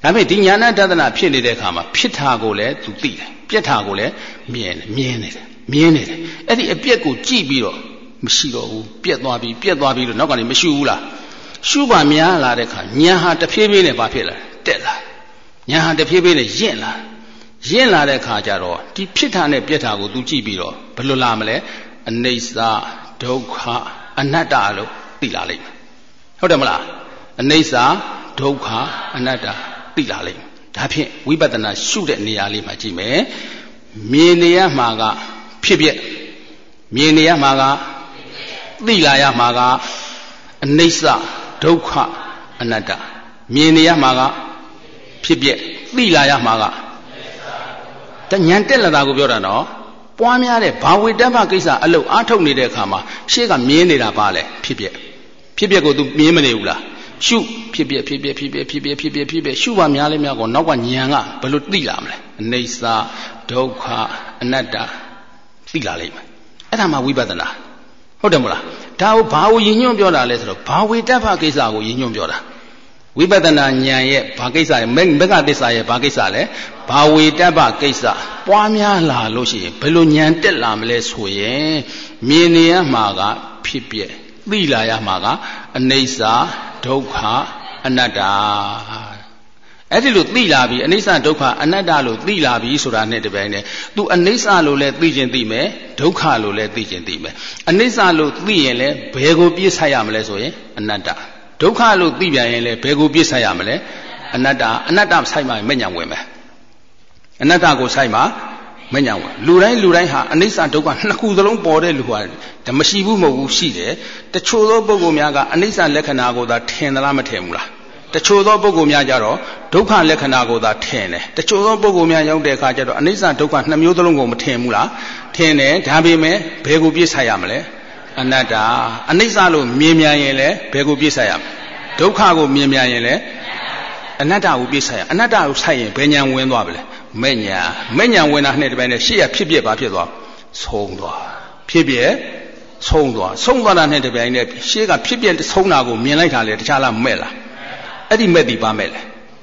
Speaker 1: ဒါပေမဲ့ဒီညာဏတဒနာဖြစ်နေတဲ့အခါမှာဖြစ်တာကိုလည်းသူသိတယ်ပြက်တာကိုလည်းမြင်တယ်မြင်နေတယ်မြင်နေတယ်အဲ့ဒီအပြက်ကိုကြည့်ပြီးတော့မရှိတော့ဘူးပြက်သွားပြီပြက်သွားပြီလို့နောက်ကနေမရှိဘူးလားရှုပါများလာတဲ့အခါညာဟာတဖြည်းဖြည်းနဲ့ဘာဖြစ်လာတက်လာညာဟာတဖြည်းဖြည်းနဲ့ရင့်လာရင့်လာတဲ့အခါကျတော့ဒီဖြစ်တာနဲ့ပြက်တာကိုသူကြည့်ပြီးတော့ဘယ်လိုလာမလဲအနိစ္စဒုက္ခအနတ္တလို့သိလာလိမ့်မယ်ဟုတ်တယ်မလားအနိစ္စဒုက္ခအနတ္တသိလာလိမ့်မယ်ဒါဖြင့်ဝိပဿနာရှုတဲ့နေရာလေးမှာကြည့်မယ်မြင်နေရမှာကဖြစ်ပြက်မြင်နေရမှာကသိလာရမှာကအနိစ္စဒုက္ခအနတ္တမြင်နေရမှာကဖြစ်ပြက်သိလာရမှာကတဉာဏ်တက်လာတာကိုပြောတာနော်ပွားများတဲ့ဘာဝေတ္တပကိစ္စအလုပ်အားထုတ်နေတဲ့အခါမှာရှေ့ကမြင်နေတာပါလေဖြစ်ပြက်ဖြစ်ပြက်ကို तू မြင်မနေဘူးလားရှုဖြစ်ပြက်ဖြစ်ပြက်ဖြစ်ပြက်ဖြစ်ပြက်ဖြစ်ပြက်ဖြစ်ပြက်ရှုပါများလဲများကောနောက်ကဉာဏ်ကဘယ်လိုသိလာမလဲအနိစ္စဒုက္ခအနတ္တသိလာလိမ့်မယ်အဲ့ဒါမှဝိပဿနာဟုတ်တယ်မလားဒါကိုဘာကိုရည်ညွှန်းပြောတာလဲဆိုတော့ဘာဝေတ္တပကိစ္စကိုရည်ညွှန်းပြောတာဝိပဿနာဉာဏ်ရဲ့ဘာကိစ္စလဲမဂ္ဂသစ္စာရဲ့ဘာကိစ္စလဲဘာဝေတ္တပကိစ္စပွားများလာလို့ရှိရင်ဘယ်လိုဉာဏ်တက်လာမလဲဆိုရင်မြင်နေရမှာကဖြစ်ပြက်သိလာရမှာကအနိစ္စဒုက္ခအနတ္တအဲ့ဒီလိုသိလာပြီအနိစ္စဒုက္ခအနတ္တလို့သိလာပြီဆိုတာနဲ့တပြိုင်တည်းသူအနိစ္စလို့လည်းသိခြင်းသိမယ်ဒုက္ခလို့လည်းသိခြင်းသိမယ်အနိစ္စလို့သိရင်လည်းဘယ်ကိုပြည့်ဆိုင်ရမလဲဆိုရင်အနတ္တဒုက္ခလို့သိပြန်ရင်လည်းဘယ်ကိုပြည့်ဆိုင်ရမလဲအနတ္တအနတ္တဆိုင်မှမဉဏ်ဝင်မယ်အနတ္တကိုဆိုင်မှမဉဏ်ဝင်လူတိုင်းလူတိုင်းဟာအနိစ္စဒုက္ခနှစ်ခုသလုံးပေါ်တဲ့လူဟာဒါမရှိဘူးမဟုတ်ဘူးရှိတယ်တချို့သောပုဂ္ဂိုလ်များကအနိစ္စလက္ခဏာကိုသာထင်သလားမထင်ဘူးလားတချို့သောပုဂ္ဂိုလ်များကြတော့ဒုက္ခလက္ခဏာကိုသာထင်တယ်တချို့သောပုဂ္ဂိုလ်များရောက်တဲ့အခါကျတော့အနိစ္စဒုက္ခနှစ်မျိုးသလုံးကိုမထင်ဘူးလားထင်တယ်ဒါပေမဲ့ဘယ်ကိုပြည့်ဆိုင်ရမလဲအနတ္တအနိစ္စလို့မြင်မြန်ရင်လည်းဘယ်ကိုပြည့်ဆိုင်ရမလဲဒုက္ခကိုမြင်မြန်ရင်လည်းအနတ္တကိုပြည့်ဆိုင်ရအနတ္တကိုဆိုင်ရင်ဘယ်ဉာဏ်ဝင်သွားပါလဲမဲ့ဉာဏ်မဲ့ဉာဏ်ဝင်တာနဲ့တပိုင်းနဲ့ရှေ့ရဖြစ်ပြပါဖြစ်သွားဆုံးသွားဖြစ်ပြဆုံးသွားဆုံးသွားတာနဲ့တပိုင်းနဲ့ရှေ့ကဖြစ်ပြဆုံးတာကိုမြင်လိုက်တာလေတခြားလားမဲ့လားအဲ့ဒီမဲ့ဒီဘာမဲ့လဲ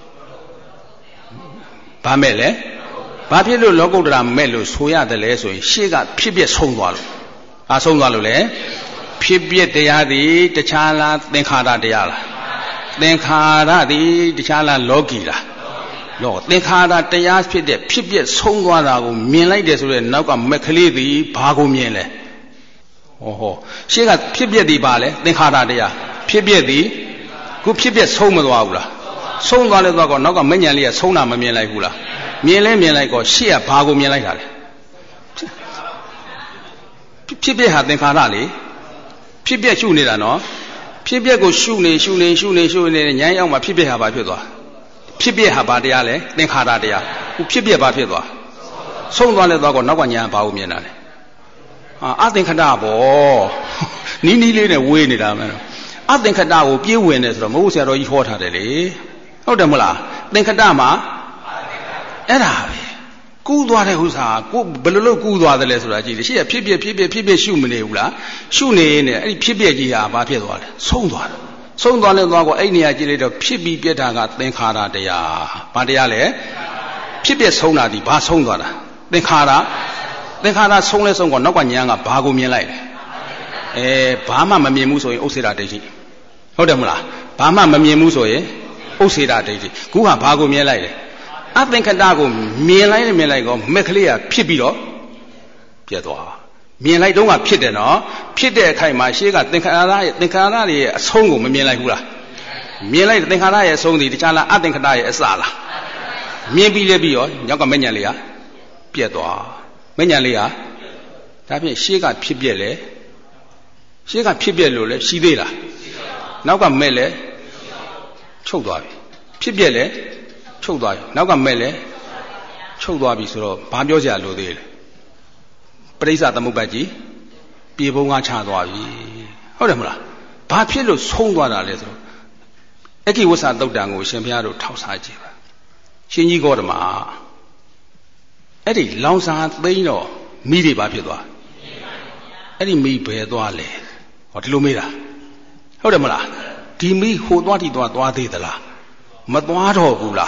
Speaker 1: ဘာမဲ့လဲဘာဖြစ်လို့လောကုတ္တရာမဲ့လို့ဆိုရတယ်လဲဆိုရင်ရှေ့ကဖြစ်ပြဆုံးသွားလို့အာဆုံးသွားလို့လေဖြစ်ပြတရားသည်တခြားလားသင်္ခါရတရားလားသင်္ခါရသည်တခြားလားလောကီလားလောသင်္ခါရတရားဖြစ်တဲ့ဖြစ်ပြဆုံးသွားတာကိုမြင်လိုက်တယ်ဆိုတော့နောက်ကမက်ကလေးသည်ဘာကိုမြင်လဲဟောဟောရှေ့ကဖြစ်ပြသည်ပါလဲသင်္ခါရတရားဖြစ်ပြသည်ခုဖြစ်ပြဆုံးမသွားဘူးလားဆုံးသွားလဲသွားကောနောက်ကမဉဏ်လေးကဆုံးတာမမြင်လိုက်ဘူးလားမြင်လဲမြင်လိုက်ကောရှေ့ကဘာကိုမြင်လိုက်တာလဲဖြစ်ပြဟာသင်္ခါရလေဖြစ်ပြရှုနေတာနော်ဖြစ်ပြကိုရှုနေရှုနေရှုနေရှုနေဉာဏ်ရောက်မှဖြစ်ပြဟာဘာဖြစ်သွားဖြစ်ပြဟာဘာတရားလဲသင်္ခါရတရားခုဖြစ်ပြဘာဖြစ်သွားဆုံးသွားလဲသွားကောနောက်ကဉာဏ်ဘာကိုမြင်တာလဲအာအသင်္ခတဘောနီးနီးလေးနဲ့ဝေးနေတာမယ်အသင်္ခတကိုပြေးဝင်တယ်ဆိုတော့မဟုတ်ဆရာတော်ကြီးဟောထားတယ်လေဟုတ်တယ်မလားသင်္ခတမှာအဲ့ဒါပဲကူးသွားတဲ့ဥစ္စာကိုဘယ်လိုလုပ်ကူးသွားတယ်လဲဆိုတာကြည့်တယ်ရှေ့ကဖြစ်ပြဖြစ်ပြဖြစ်ပြရှုမနေဘူးလားရှုနေနေအဲ့ဒီဖြစ်ပြကြီးဟာဘာဖြစ်သွားလဲဆုံးသွားတယ်ဆုံးသွားလဲသွားကောအဲ့နေရာကြည့်လိုက်တော့ဖြစ်ပြီးပြက်တာကသင်္ခါရတရားဘာတရားလဲဖြစ်ပြဆုံးတာဒီဘာဆုံးသွားတာသင်္ခါရသင်္ခါရဆုံးလဲဆုံးကောနောက်ကဉာဏ်ကဘာကိုမြင်လိုက်လဲအဲဘာမှမမြင်ဘူးဆိုရင်ဥစ္စေတာဒိဋ္ဌိဟုတ်တယ်မလားဘာမှမမြင်ဘူးဆိုရင်ဥစ္စေတာဒိဋ္ဌိခုဟာဘာကိုမြင်လိုက်လဲအသင်္ခတကိုမြင်လိုက်မြင်လိုက်ကောမက်ကလေးကဖြစ်ပြီးတော့ပြတ်သွားမြင်လိုက်တော့ကဖြစ်တယ်နော်ဖြစ်တဲ့အခိုက်မှာရှေ့ကသင်္ခါရရဲ့သင်္ခါရရဲ့အဆုံးကိုမမြင်လိုက်ဘူးလားမြင်လိုက်သင်္ခါရရဲ့အဆုံးဒီတခြားလားအသင်္ခတရဲ့အစလားမြင်ပြီးလဲပြီးရောညောက်ကမညံလေးကပြတ်သွားမညံလေးကဒါဖြင့်ရှေ့ကဖြစ်ပြက်လေရှေ့ကဖြစ်ပြက်လို့လဲရှိသေးလားနောက်ကမဲ့လဲချုပ်သွားပြီဖြစ်ပြက်လဲချုပ်သွားပြီနောက်ကမဲ့လဲချုပ်သွားပြီဆိုတော့ဘာပြောစရာလိုသေးလဲပရိစ္ဆသမုပ္ပါဒ်ကြီးပြေပုံးကားချသွားပြီဟုတ်တယ်မလားဘာဖြစ်လို့ဆုံးသွားတာလဲဆိုတော့အကိဝဆသုတ်တံကိုရှင်ဘုရားတို့ထောက်စားကြည့်ပါရှင်ကြီးဂေါတမအဲ့ဒီလောင်စာသိမ်းတော့မိတွေဘာဖြစ်သွားအဲ့ဒီမိဘယ်သွားလဲဟောဒီလိုမေးတာဟုတ်တယ်မလားဒီမိဟိုသွားတိသွားသွားသေးသလားမသွားတော့ဘူးလား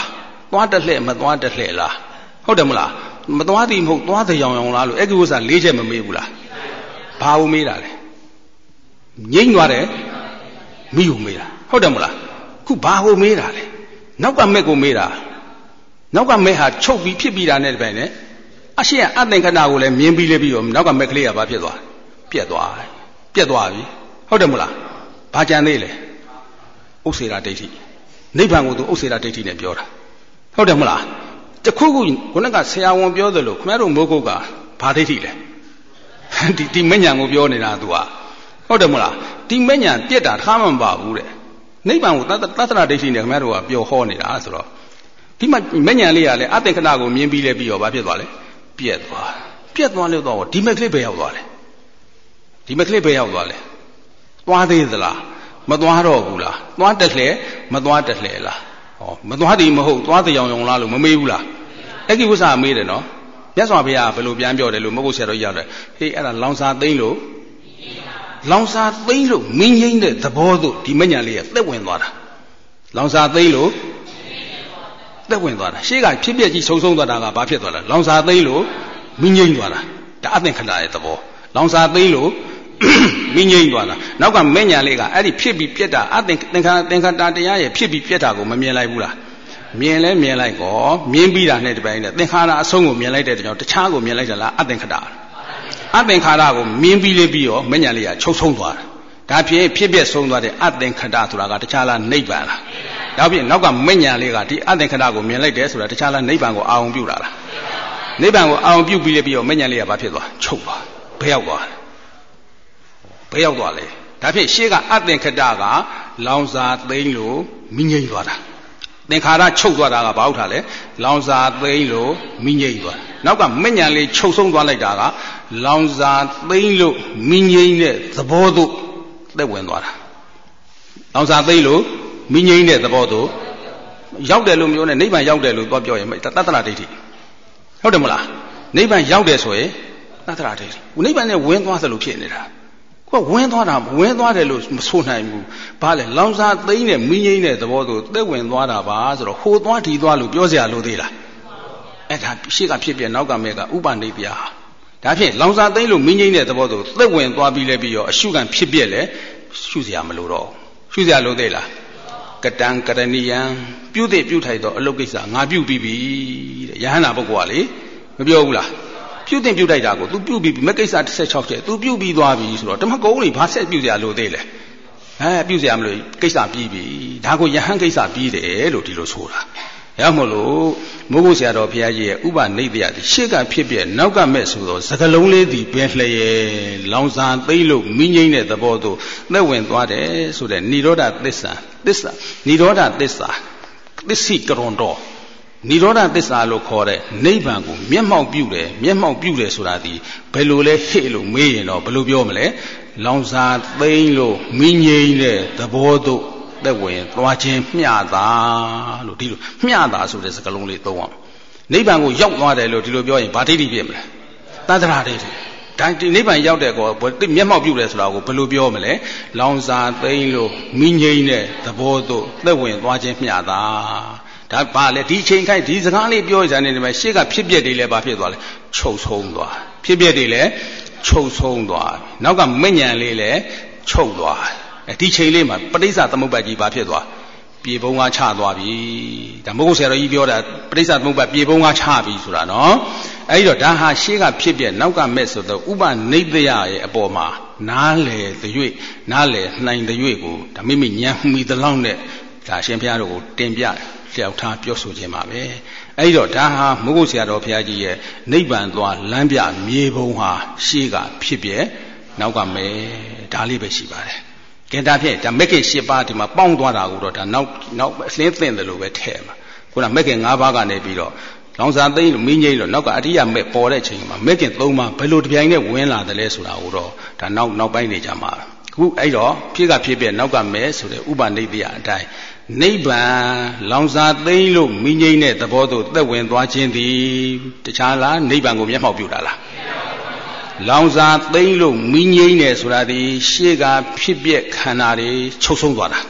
Speaker 1: သွားတက်လှဲ့မသွားတက်လှဲ့လားဟုတ်တယ်မလားမသွားသည်မဟုတ်သွားတဲ့ရောင်ရောင်လားလို့အဲ့ဒီဥစ္စာလေးချက်မမေးဘူးလားဘာလို့မေးတာလဲငိမ့်သွားတယ်မိကိုမေးတာဟုတ်တယ်မလားခုဘာကိုမေးတာလဲနောက်ကမက်ကိုမေးတာနောက်ကမက်ဟာချုပ်ပြီးဖြစ်ပြီးတာနဲ့တပြိုင်နက်အရှိအသင်္ခဏကိုလည်းမြင်ပြီးလေပြီးတော့နောက်ကမက်ကလေးကဘာဖြစ်သွားပြက်သွားပြက်သွားပြီဟုတ်တယ်မလားဘာကြံသေးလဲဥစ္စေရာဒိဋ္ဌိနိဗ္ဗာန်ကိုသူဥစ္စေရာဒိဋ္ဌိနဲ့ပြောတာဟုတ်တယ်မလားတခုခုခုနကဆရာဝန်ပြောသလိုခင်ဗျားတို့မိုးကုတ်ကဘာဒိဋ္ဌိလဲဒီဒီမဉ္ဇဉ်ကိုပြောနေတာသူကဟုတ်တယ်မလားဒီမဉ္ဇဉ်ပြက်တာတစ်ခါမှမပါဘူးတဲ့နိဗ္ဗာန်ကိုသတ္တရဒိဋ္ဌိနဲ့ခင်ဗျားတို့ကပျော်ဟောနေတာဆိုတော့ဒီမှာမဉ္ဇဉ်လေးကလည်းအသင်္ခဏကိုမြင်ပြီးလဲပြီးတော့ဘာဖြစ်သွားလဲပြက်သွားပြက်သွားလို့တော့ဒီမက်ကလေးပဲရောက်သွားတယ်ဒီမက်ကလေးပဲရောက်သွားလဲသွားသေးသလားမသွားတော့ဘူးလားသွားတက်လှဲမသွားတက်လှဲလားဟောမသွားသည်မဟုတ်သွားတဲ့ရောင်ရောင်လားလို့မမေးဘူးလားအဲ့ဒီဥစ္စာမေးတယ်နော်မြတ်စွာဘုရားဘယ်လိုပြန်ပြောတယ်လို့မဟုတ်ဆရာတော်ကြီးရတယ်ဟေးအဲ့ဒါလောင်စာသိမ့်လို့လောင်စာသိမ့်လို့မင်းငိမ့်တဲ့သဘောသို့ဒီမဉ္ဇဉ်လေးကသက်ဝင်သွားတာလောင်စာသိမ့်လို့သက်ဝင်သွားတာရှေ့ကဖြစ်ပြကြီးဆုံးဆုံးသွားတာကဘာဖြစ်သွားလဲလောင်စာသိမ့်လို့မင်းငိမ့်သွားတာဒါအသင်္ခဏရဲ့သဘောလောင်စာသိမ့်လို့မင်းငိမ့်သွားတာနောက်ကမဉ္ဇဉ်လေးကအဲ့ဒီဖြစ်ပြီးပြက်တာအသင်သင်္ခါသင်္ခါတာတရားရဲ့ဖြစ်ပြီးပြက်တာကိုမမြင်လိုက်ဘူးလားမြင်လဲမြင်လိုက်ကောမြင်ပြီးတာနဲ့တပိုင်းနဲ့သင်္ခါရအဆုံးကိုမြင်လိုက်တဲ့ကြောင့်တခြားကိုမြင်လိုက်ကြလားအသင်္ခါရအသင်္ခါရကိုမြင်ပြီးလေပြီးရောမဉ္ဇဉ်လေးကချုပ်ဆုံးသွားတာဒါဖြင့်ဖြစ်ပြဆုံးသွားတဲ့အသင်္ခါရဆိုတာကတခြားလားနိဗ္ဗာန်လားဒါဖြင့်နောက်ကမဉ္ဇဉ်လေးကဒီအသင်္ခါရကိုမြင်လိုက်တယ်ဆိုတာတခြားလားနိဗ္ဗာန်ကိုအာရုံပြုတာလားနိဗ္ဗာန်ကိုအာရုံပြုပြီးလေပြီးရောမဉ္ဇဉ်လေးကဘာဖြစ်သွားချုပ်သွားဘယ်ရောက်သွားဘယ်ရောက်သွားလဲဒါဖြင့်ရှေ့ကအသင်္ခါရကလောင်စာသိမ့်လို့မငြိမ့်သွားတာသင်္ခါရချုပ်သွားတာကဘာဟုတ်တာလဲလောင်စာသိမ့်လို့မငြိမ့်သွားနောက်ကမဉ္ဇဉ်လေးချုပ်ဆုံးသွားလိုက်တာကလောင်စာသိမ့်လို့မငြိမ့်တဲ့သဘောသို့သက်ဝင်သွားတာလောင်စာသိမ့်လို့မငြိမ့်တဲ့သဘောသို့ရောက်တယ်လို့ပြောနေနိဗ္ဗာန်ရောက်တယ်လို့သွားပြောရင်တတ္တရဒိဋ္ဌိဟုတ်တယ်မလားနိဗ္ဗာန်ရောက်တယ်ဆိုရင်တတ္တရဒိဋ္ဌိနိဗ္ဗာန်နဲ့ဝင်သွားသလိုဖြစ်နေတာကိုကဝင်သွားတာဝင်သွားတယ်လို့မဆိုနိုင်ဘူးဘာလဲလောင်စာသိမ့်နဲ့မင်းငိမ့်တဲ့သဘောသို့သက်ဝင်သွားတာပါဆိုတော့ဟိုသွားဒီသွားလို့ပြောစရာလိုသေးလားအဲ့ဒါရှေ့ကဖြစ်ပြနောက်ကမဲ့ကဥပနိပြာဒါဖြင့်လောင်စာသိမ့်လို့မင်းငိမ့်တဲ့သဘောသို့သက်ဝင်သွားပြီးလဲပြီးရောအရှုခံဖြစ်ပြလဲရှုစရာမလိုတော့ရှုစရာလိုသေးလားကတံကရဏီယံပြုတဲ့ပြုထိုက်တော့အလုတ်ကိစ္စငါပြုပြီးပြီတဲ့ယဟန္တာပုဂ္ဂိုလ်ကလေမပြောဘူးလားပြုတင်ပြုတိုက်တာကို तू ပြုပြီးမကိစ္စတစ်ဆက်၆ချက် तू ပြုပြီးသွားပြီဆိုတော့ဓမ္မကုံလေးဘာဆက်ပြုစရာလိုသေးလဲအဲပြုစရာမလိုကိစ္စပြီးပြီဒါကိုယဟန်ကိစ္စပြီးတယ်လို့ဒီလိုဆိုတာရောက်မလို့မိုးကုတ်ဆရာတော်ဘုရားကြီးရဲ့ဥပနိဒယတိရှေ့ကဖြစ်ပြနောက်ကမဲ့ဆိုတော့စကလုံးလေးဒီပဲလျက်လောင်စာသိမ့်လို့မိငိမ့်တဲ့သဘောသို့သက်ဝင်သွားတယ်ဆိုတဲ့និရောဓသစ္စာသစ္စာនិရောဓသစ္စာသစ္စိကရွန်တော်និရောဓသစ္စာလို့ခေါ်တဲ့နိဗ္ဗာန်ကိုမျက်မှောက်ပြုတယ်မျက်မှောက်ပြုတယ်ဆိုတာဒီဘယ်လိုလဲဟဲ့လို့မေးရင်တော့ဘယ်လိုပြောမလဲလောင်စာသိမ့်လို့မိငိမ့်တဲ့သဘောသို့သက်ဝင်သွားခြင်းမျှတာလို့ဒီလိုမျှတာဆိုတဲ့စကားလုံးလေးသုံးအောင်နိဗ္ဗာန်ကိုရောက်သွားတယ်လို့ဒီလိုပြောရင်ဘာဒိဋ္ဌိဖြစ်မလဲသတ္တရာဒိဋ္ဌိဒါဒီနိဗ္ဗာန်ရောက်တဲ့ကောမျက်မှောက်ပြုတယ်ဆိုတာကိုဘယ်လိုပြောမလဲလောင်စာသိမ့်လို့မိငိမ့်တဲ့သဘောသို့သက်ဝင်သွားခြင်းမျှတာဒါပါလေဒီချိန်ခိုက်ဒီစကားလေးပြောကြတယ်ဒီမှာရှေ့ကဖြစ်ပြက်တွေလည်းဘာဖြစ်သွားလဲချုပ်ဆုံးသွားဖြစ်ပြက်တွေလည်းချုပ်ဆုံးသွားနောက်ကမဉ္ဇဉ်လေးလည်းချုပ်သွားဒီချိန်လေးမှာပဋိစ္စသမုပ္ပါဒ်ကြီးဘာဖြစ်သွားပြေပုံးကားချသွားပြီဒါမဟုတ်ဆရာတော်ကြီးပြောတာပဋိစ္စသမုပ္ပါဒ်ပြေပုံးကားချပြီဆိုတာနော်အဲဒီတော့ဒါဟာရှေ့ကဖြစ်ပြက်နောက်ကမဲ့ဆိုတော့ဥပနိဒယရဲ့အပေါ်မှာနားလေတရွေ့နားလေနိုင်တရွေ့ကိုဒါမိမိဉာဏ်မှီသလောက်နဲ့ဒါရှင်ဘုရားတို့ကိုတင်ပြတယ်လျှောက်ထားပြောဆိုခြင်းပါပဲအဲဒီတော့ဒါဟာမဟုတ်ဆရာတော်ဘုရားကြီးရဲ့နိဗ္ဗာန်သွားလမ်းပြမြေပုံဟာရှေ့ကဖြစ်ပြက်နောက်ကမဲ့ဒါလေးပဲရှိပါတယ်ကဲဒါဖြင့်ဒါမက်ခင်၈ပါးဒီမှာပေါင်းသွားတာကိုတော့ဒါနောက်နောက်အလင်းသင့်တယ်လို့ပဲထည့်မှာခုနမက်ခင်၅ပါးကနေပြီးတော့လောင်စာသိမ့်လို့မင်းငိမ့်လို့နောက်ကအရိယာမက်ပေါ်တဲ့ချိန်မှာမက်ခင်၃ပါးဘယ်လိုတပြိုင်နဲ့ဝင်လာတယ်လဲဆိုတာကိုတော့ဒါနောက်နောက်ပိုင်းနေကြမှာခုအဲ့တော့ဖြစ်ကဖြစ်ပြနောက်ကမဲ့ဆိုတဲ့ဥပနိဒယအတိုင်းနိဗ္ဗာန်လောင်စာသိမ့်လို့မင်းငိမ့်တဲ့သဘောသို့သက်ဝင်သွားခြင်းသည်တခြားလားနိဗ္ဗာန်ကိုမျက်မှောက်ပြုတာလားလောင်စာသိမ့်လို့မင်းငိမ့်တယ်ဆိုတာဒီရှေ့ကဖြစ်ပြက်ခန္ဓာတွေချုပ်ဆုံးသွားတာ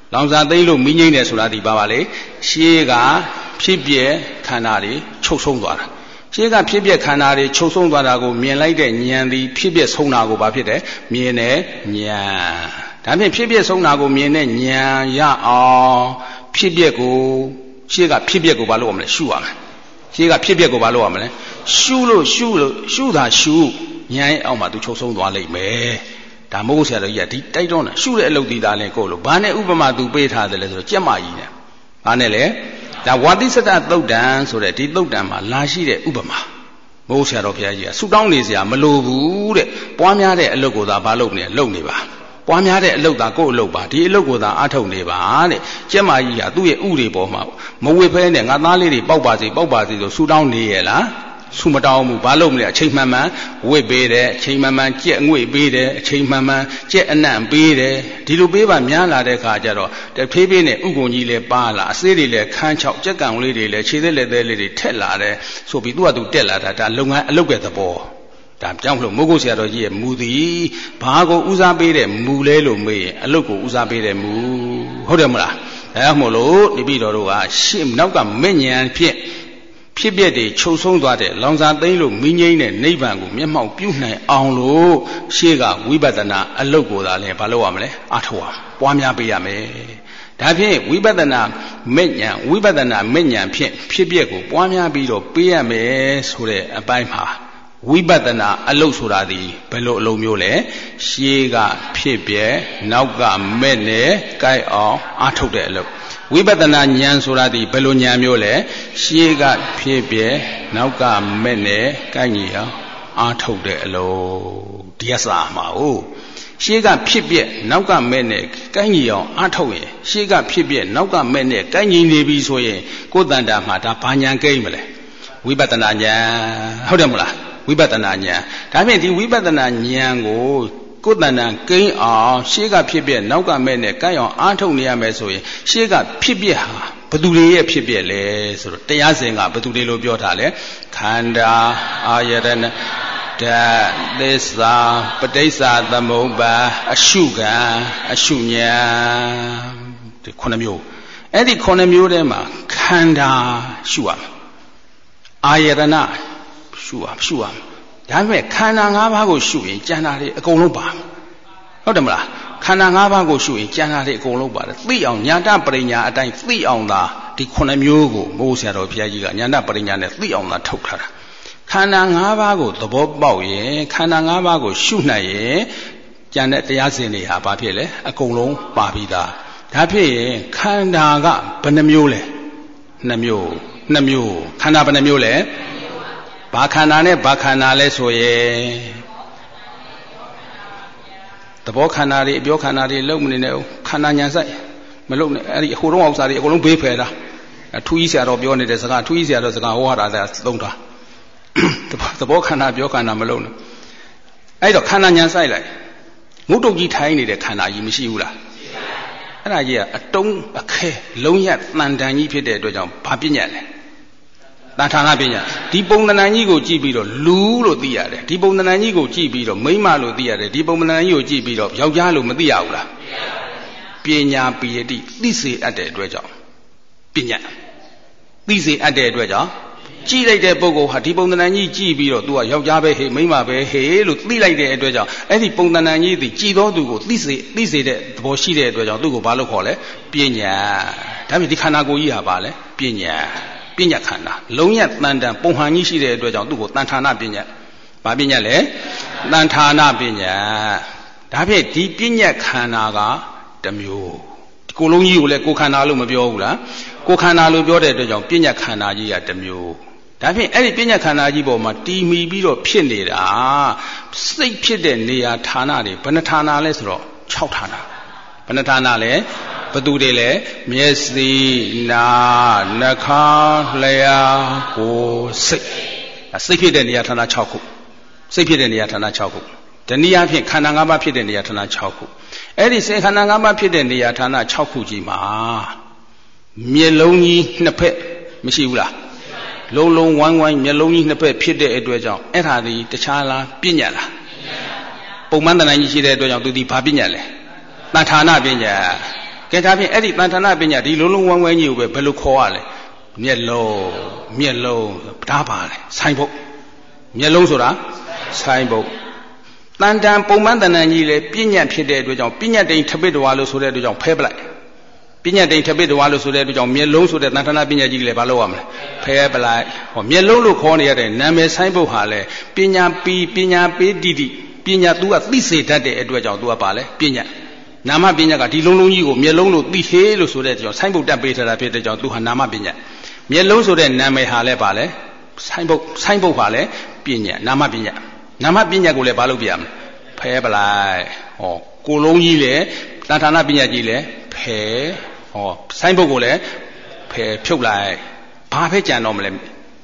Speaker 1: လောင်စာသိမ့်လို့မိငိမ့်တယ်ဆိုတာဒီပါပါလေရှေးကဖြစ်ပြက်ခန္ဓာတွေချုပ်ဆုံးသွားတာရှေးကဖြစ်ပြက်ခန္ဓာတွေချုပ်ဆုံးသွားတာကိုမြင်လိုက်တဲ့ဉာဏ်သည်ဖြစ်ပြက်ဆုံးတာကိုဘာဖြစ်တယ်မြင်တဲ့ဉာဏ်ဒါဖြင့်ဖြစ်ပြက်ဆုံးတာကိုမြင်တဲ့ဉာဏ်ရအောင်ဖြစ်ပြက်ကိုရှေးကဖြစ်ပြက်ကိုဘာလို့ရမလဲရှုရမယ်ရှေးကဖြစ်ပြက်ကိုဘာလို့ရမလဲရှုလို့ရှုလို့ရှုတာရှုဉာဏ်ရဲ့အောက်မှာသူချုပ်ဆုံးသွားလိမ့်မယ်ဒါမို့ဆရာတော်ကြီးကဒီတိုက်တွန်းတာရှုတဲ့အလုပ်ဒီသားလဲကိုလို့ဘာနဲ့ဥပမာသူပေးထားတယ်လဲဆိုတော့ကြက်မကြီးနဲ့ဘာနဲ့လဲဒါဝါတိစတသုတ်တံဆိုတဲ့ဒီသုတ်တံမှာလာရှိတဲ့ဥပမာမို့ဆရာတော်ဘုရားကြီးကဆူတောင်းနေစရာမလိုဘူးတဲ့ပွားများတဲ့အလုပ်ကိုသာဘာလုပ်နေလုပ်နေပါပွားများတဲ့အလုပ်သာကိုယ့်အလုပ်ပါဒီအလုပ်ကိုသာအားထုတ်နေပါတဲ့ကျက်မကြီးကသူ့ရဲ့ဥတွေပေါ်မှာမဝေဖဲနဲ့ငါသားလေးတွေပေါက်ပါစေပေါက်ပါစေဆိုဆူတောင်းနေရလားဆူမတောင်းဘူးဘာလို့မလဲအချိန်မှန်မှန်ဝစ်ပေးတယ်အချိန်မှန်မှန်ကြက်ငွေ့ပေးတယ်အချိန်မှန်မှန်ကြက်အနံ့ပေးတယ်ဒီလိုပေးပါများလာတဲ့ခါကျတော့တဖေးဖေးနဲ့ဥကုန်ကြီးလည်းပါလာအစေးတွေလည်းခန်းချောက်ကြက်ကံလေးတွေလည်းခြေသက်လက်သေးလေးတွေထက်လာတယ်ဆိုပြီးသူကသူတက်လာတာဒါလုပ်ငန်းအလုပ်ရဲ့သဘောဒါကြောင့်မလို့မိုးကုတ်ဆရာတော်ကြီးရဲ့မူသည်ဘာကိုဦးစားပေးတဲ့မူလဲလို့မေးရင်အလုတ်ကိုဦးစားပေးတဲ့မူဟုတ်တယ်မလားဒါကြောင့်မို့လို့ဒီပြီတော်တို့ကရှေ့နောက်ကမဉ္ဉဏ်ဖြင့်ဖြစ်ပျက်တွေချုပ်ဆုံးသွားတဲ့လောင်စာသိမ့်လို့မိငိမ့်တဲ့နိဗ္ဗာန်ကိုမျက်မှောက်ပြုနိုင်အောင်လို့ရှေ့ကဝိပဿနာအလုတ်ကိုသာလဲဘာလို့ရမလဲအားထုတ်ရပွားများပေးရမယ်ဒါဖြင့်ဝိပဿနာမဉ္ဉဏ်ဝိပဿနာမဉ္ဉဏ်ဖြင့်ဖြစ်ပျက်ကိုပွားများပြီးတော့ပေးရမယ်ဆိုတဲ့အပိုင်းမှာဝိပဿနာအလုတ်ဆိုတာဒီဘယ်လိုအလုံးမျိုးလဲရှေးကဖြစ်ပြဲနောက်ကမဲ့နဲ့ကြိုက်အောင်အားထုတ်တဲ့အလုတ်ဝိပဿနာဉာဏ်ဆိုတာဒီဘယ်လိုဉာဏ်မျိုးလဲရှေးကဖြစ်ပြဲနောက်ကမဲ့နဲ့ကြိုက်ညီအောင်အားထုတ်တဲ့အလုတ်ဒီအစာမှာဟုတ်ရှေးကဖြစ်ပြဲနောက်ကမဲ့နဲ့ကြိုက်ညီအောင်အားထုတ်ရင်ရှေးကဖြစ်ပြဲနောက်ကမဲ့နဲ့ကြိုက်ညီနေပြီဆိုရင်ကိုယ်တန်တာမှာဒါဘာဉာဏ်ကိမ့်မလဲဝိပဿနာဉာဏ်ဟုတ်တယ်မလားဝိပဿနာဉာဏ်ဒါဖြင့်ဒီဝိပဿနာဉာဏ်ကိုကိုယ်တဏ္ဍာကိန်းအောင်ရှေးကဖြစ်ပြနောက်ကမဲ့နဲ့ကိုက်အောင်အားထုတ်နေရမယ်ဆိုရင်ရှေးကဖြစ်ပြဟာဘသူတွေရဲ့ဖြစ်ပြလဲဆိုတော့တရားစဉ်ကဘသူတွေလို့ပြောထားလဲခန္ဓာအာယတနာဓာတ်သစ္စာပဋိစ္စသမုပ္ပါအရှုခံအရှုဉာဏ်ဒီခုနှစ်မျိုးအဲ့ဒီခုနှစ်မျိုးထဲမှာခန္ဓာရှုရမယ်အာယတနာရှုရရှုရဒါပေမဲ့ခန္ဓာ၅ပါးကိုရှုရင်ကျန်တာတွေအကုန်လုံးပါဟုတ်တယ်မလားခန္ဓာ၅ပါးကိုရှုရင်ကျန်တာတွေအကုန်လုံးပါတယ်သိအောင်ညာတပရိညာအတိုင်းသိအောင်သာဒီခုနှစ်မျိုးကိုမိုးဆရာတော်ဘုရားကြီးကညာတပရိညာနဲ့သိအောင်သာထုတ်ထားတာခန္ဓာ၅ပါးကိုသဘောပေါက်ရင်ခန္ဓာ၅ပါးကိုရှုနိုင်ရင်ကျန်တဲ့တရားစဉ်တွေဟာဘာဖြစ်လဲအကုန်လုံးပါပြီးသားဒါဖြစ်ရင်ခန္ဓာကဘယ်နှမျိုးလဲနှစ်မျိုးနှစ်မျိုးခန္ဓာဘယ်နှမျိုးလဲဘာခန္ဓာနဲ့ဘာခန္ဓာလဲဆိုရင်သဘောခန္ဓာတွေအပြောခန္ဓာတွေလုံးမနေနဲ့ခန္ဓာညာဆိုင်မလုံးနဲ့အဲ့ဒီဟိုတော့ဥစ္စာတွေအကုန်လုံးဘေးဖယ်တာထူးကြီးဆရာတော်ပြောနေတဲ့စကားထူးကြီးဆရာတော်စကားဟောတာသုံးတာသဘောခန္ဓာပြောခန္ဓာမလုံးနဲ့အဲ့တော့ခန္ဓာညာဆိုင်လိုက်ငုတ်တုတ်ကြီးထိုင်းနေတဲ့ခန္ဓာကြီးမရှိဘူးလားအဲ့ဒါကြီးကအတုံးအခဲလုံးရတန်တန်ကြီးဖြစ်တဲ့အတွက်ကြောင့်ဘာပြညတ်လဲတဏ္ဍာနာပညာဒီပုံသဏ္ဍာန်ကြီးကိုကြည့်ပြီးတော့လူလို့သိရတယ်ဒီပုံသဏ္ဍာန်ကြီးကိုကြည့်ပြီးတော့မိန်းမလို့သိရတယ်ဒီပုံသဏ္ဍာန်ကြီးကိုကြည့်ပြီးတော့ယောက်ျားလို့မသိရဘူးလားပညာပိယတိသိစေအပ်တဲ့အတွက်ကြောင့်ပညာသိစေအပ်တဲ့အတွက်ကြောင့်ကြည့်လိုက်တဲ့ပုဂ္ဂိုလ်ဟာဒီပုံသဏ္ဍာန်ကြီးကြည့်ပြီးတော့ तू ကယောက်ျားပဲဟေးမိန်းမပဲဟေးလို့သိလိုက်တဲ့အတွက်ကြောင့်အဲ့ဒီပုံသဏ္ဍာန်ကြီးသိကြည်သောသူကိုသိစေသိစေတဲ့သဘောရှိတဲ့အတွက်ကြောင့်သူ့ကိုဘာလို့ခေါ်လဲပညာဒါပေမဲ့ဒီခန္ဓာကိုယ်ကြီးဟာဘာလဲပညာပညာခန္ဓာလုံးရတန်တန်ပုံဟန်ကြီးရှိတဲ့အတွက်ကြောင့်သူ့ကိုတန်ဌာနပညာဘာပညာလဲတန်ဌာနပညာဒါဖြင့်ဒီပညာခန္ဓာကတစ်မျိုးဒီကိုယ်လုံးကြီးကိုလည်းကိုယ်ခန္ဓာလို့မပြောဘူးလားကိုယ်ခန္ဓာလို့ပြောတဲ့အတွက်ကြောင့်ပညာခန္ဓာကြီးကတစ်မျိုးဒါဖြင့်အဲ့ဒီပညာခန္ဓာကြီးပေါ်မှာတည်မီပြီးတော့ဖြစ်နေတာစိတ်ဖြစ်တဲ့နေရာဌာနတွေဘယ်နှဌာနလဲဆိုတော့၆ဌာနဘယ်နှဌာနလဲဘသူတွေလဲမျက်စိနာနှာခေါင်းလျှာကိုယ်စိတ်စိတ်ဖြစ်တဲ့နေရာဌာန၆ခုစိတ်ဖြစ်တဲ့နေရာဌာန၆ခုတနည်းအားဖြင့်ခန္ဓာ၅ပါးဖြစ်တဲ့နေရာဌာန၆ခုအဲ့ဒီစေခန္ဓာ၅ပါးဖြစ်တဲ့နေရာဌာန၆ခုကြီးမှာမျက်လုံးကြီးနှစ်ဖက်မရှိဘူးလားလုံးလုံးဝိုင်းဝိုင်းမျက်လုံးကြီးနှစ်ဖက်ဖြစ်တဲ့အတွက်ကြောင့်အဲ့ဒါဒီတခြားလားပညာလားပုံမှန်တဏ္ဍာန်ကြီးရှိတဲ့အတွက်ကြောင့်သူဒီဘာပညာလဲတဏ္ဍာနာပညာကဲဒါဖြင့်အဲ့ဒီတန်ထာနာပညာဒီလုံးလုံးဝမ်းဝမ်းကြီးကိုပဲဘယ်လိုခေါ်ရလဲမျက်လုံးမျက်လုံးဒါပါလေဆိုင်ဖို့မျက်လုံးဆိုတာဆိုင်ဖို့တန်တန်ပုံမှန်တန်တန်ကြီးလေပြညတ်ဖြစ်တဲ့အတွက်ကြောင့်ပြညတ်တိန်ထပိတဝါလို့ဆိုတဲ့အတွက်ကြောင့်ဖဲပလိုက်ပြညတ်တိန်ထပိတဝါလို့ဆိုတဲ့အတွက်ကြောင့်မျက်လုံးဆိုတဲ့တန်ထာနာပညာကြီးလေဘာလို့ရမလဲဖဲပလိုက်ဟောမျက်လုံးလို့ခေါ်နေရတဲ့နာမည်ဆိုင်ဖို့ဟာလေပညာပီပညာပေးတိတိပညာ तू ကသိစေတတ်တဲ့အတွက်ကြောင့် तू ကပါလေပညာနာမပညာကဒီလုံးလုံးကြီးကိုမျက်လုံးလို့သိဟေးလို့ဆိုတဲ့ကြောင့်ဆိုင်ဖို့တက်ပေးထားတာဖြစ်တဲ့ကြောင့် तू ဟာနာမပညာမျက်လုံးဆိုတဲ့နာမည်ဟာလည်းပါလေဆိုင်ဖို့ဆိုင်ဖို့ဟာလည်းပညာနာမပညာနာမပညာကိုလည်းဘာလို့ပြရမလဲဖဲပလိုက်ဟောကိုလုံးကြီးလေတန်ထာနာပညာကြီးလေဖဲဟောဆိုင်ဖို့ကိုလည်းဖဲဖြုတ်လိုက်ဘာဖဲကြံတော့မလဲ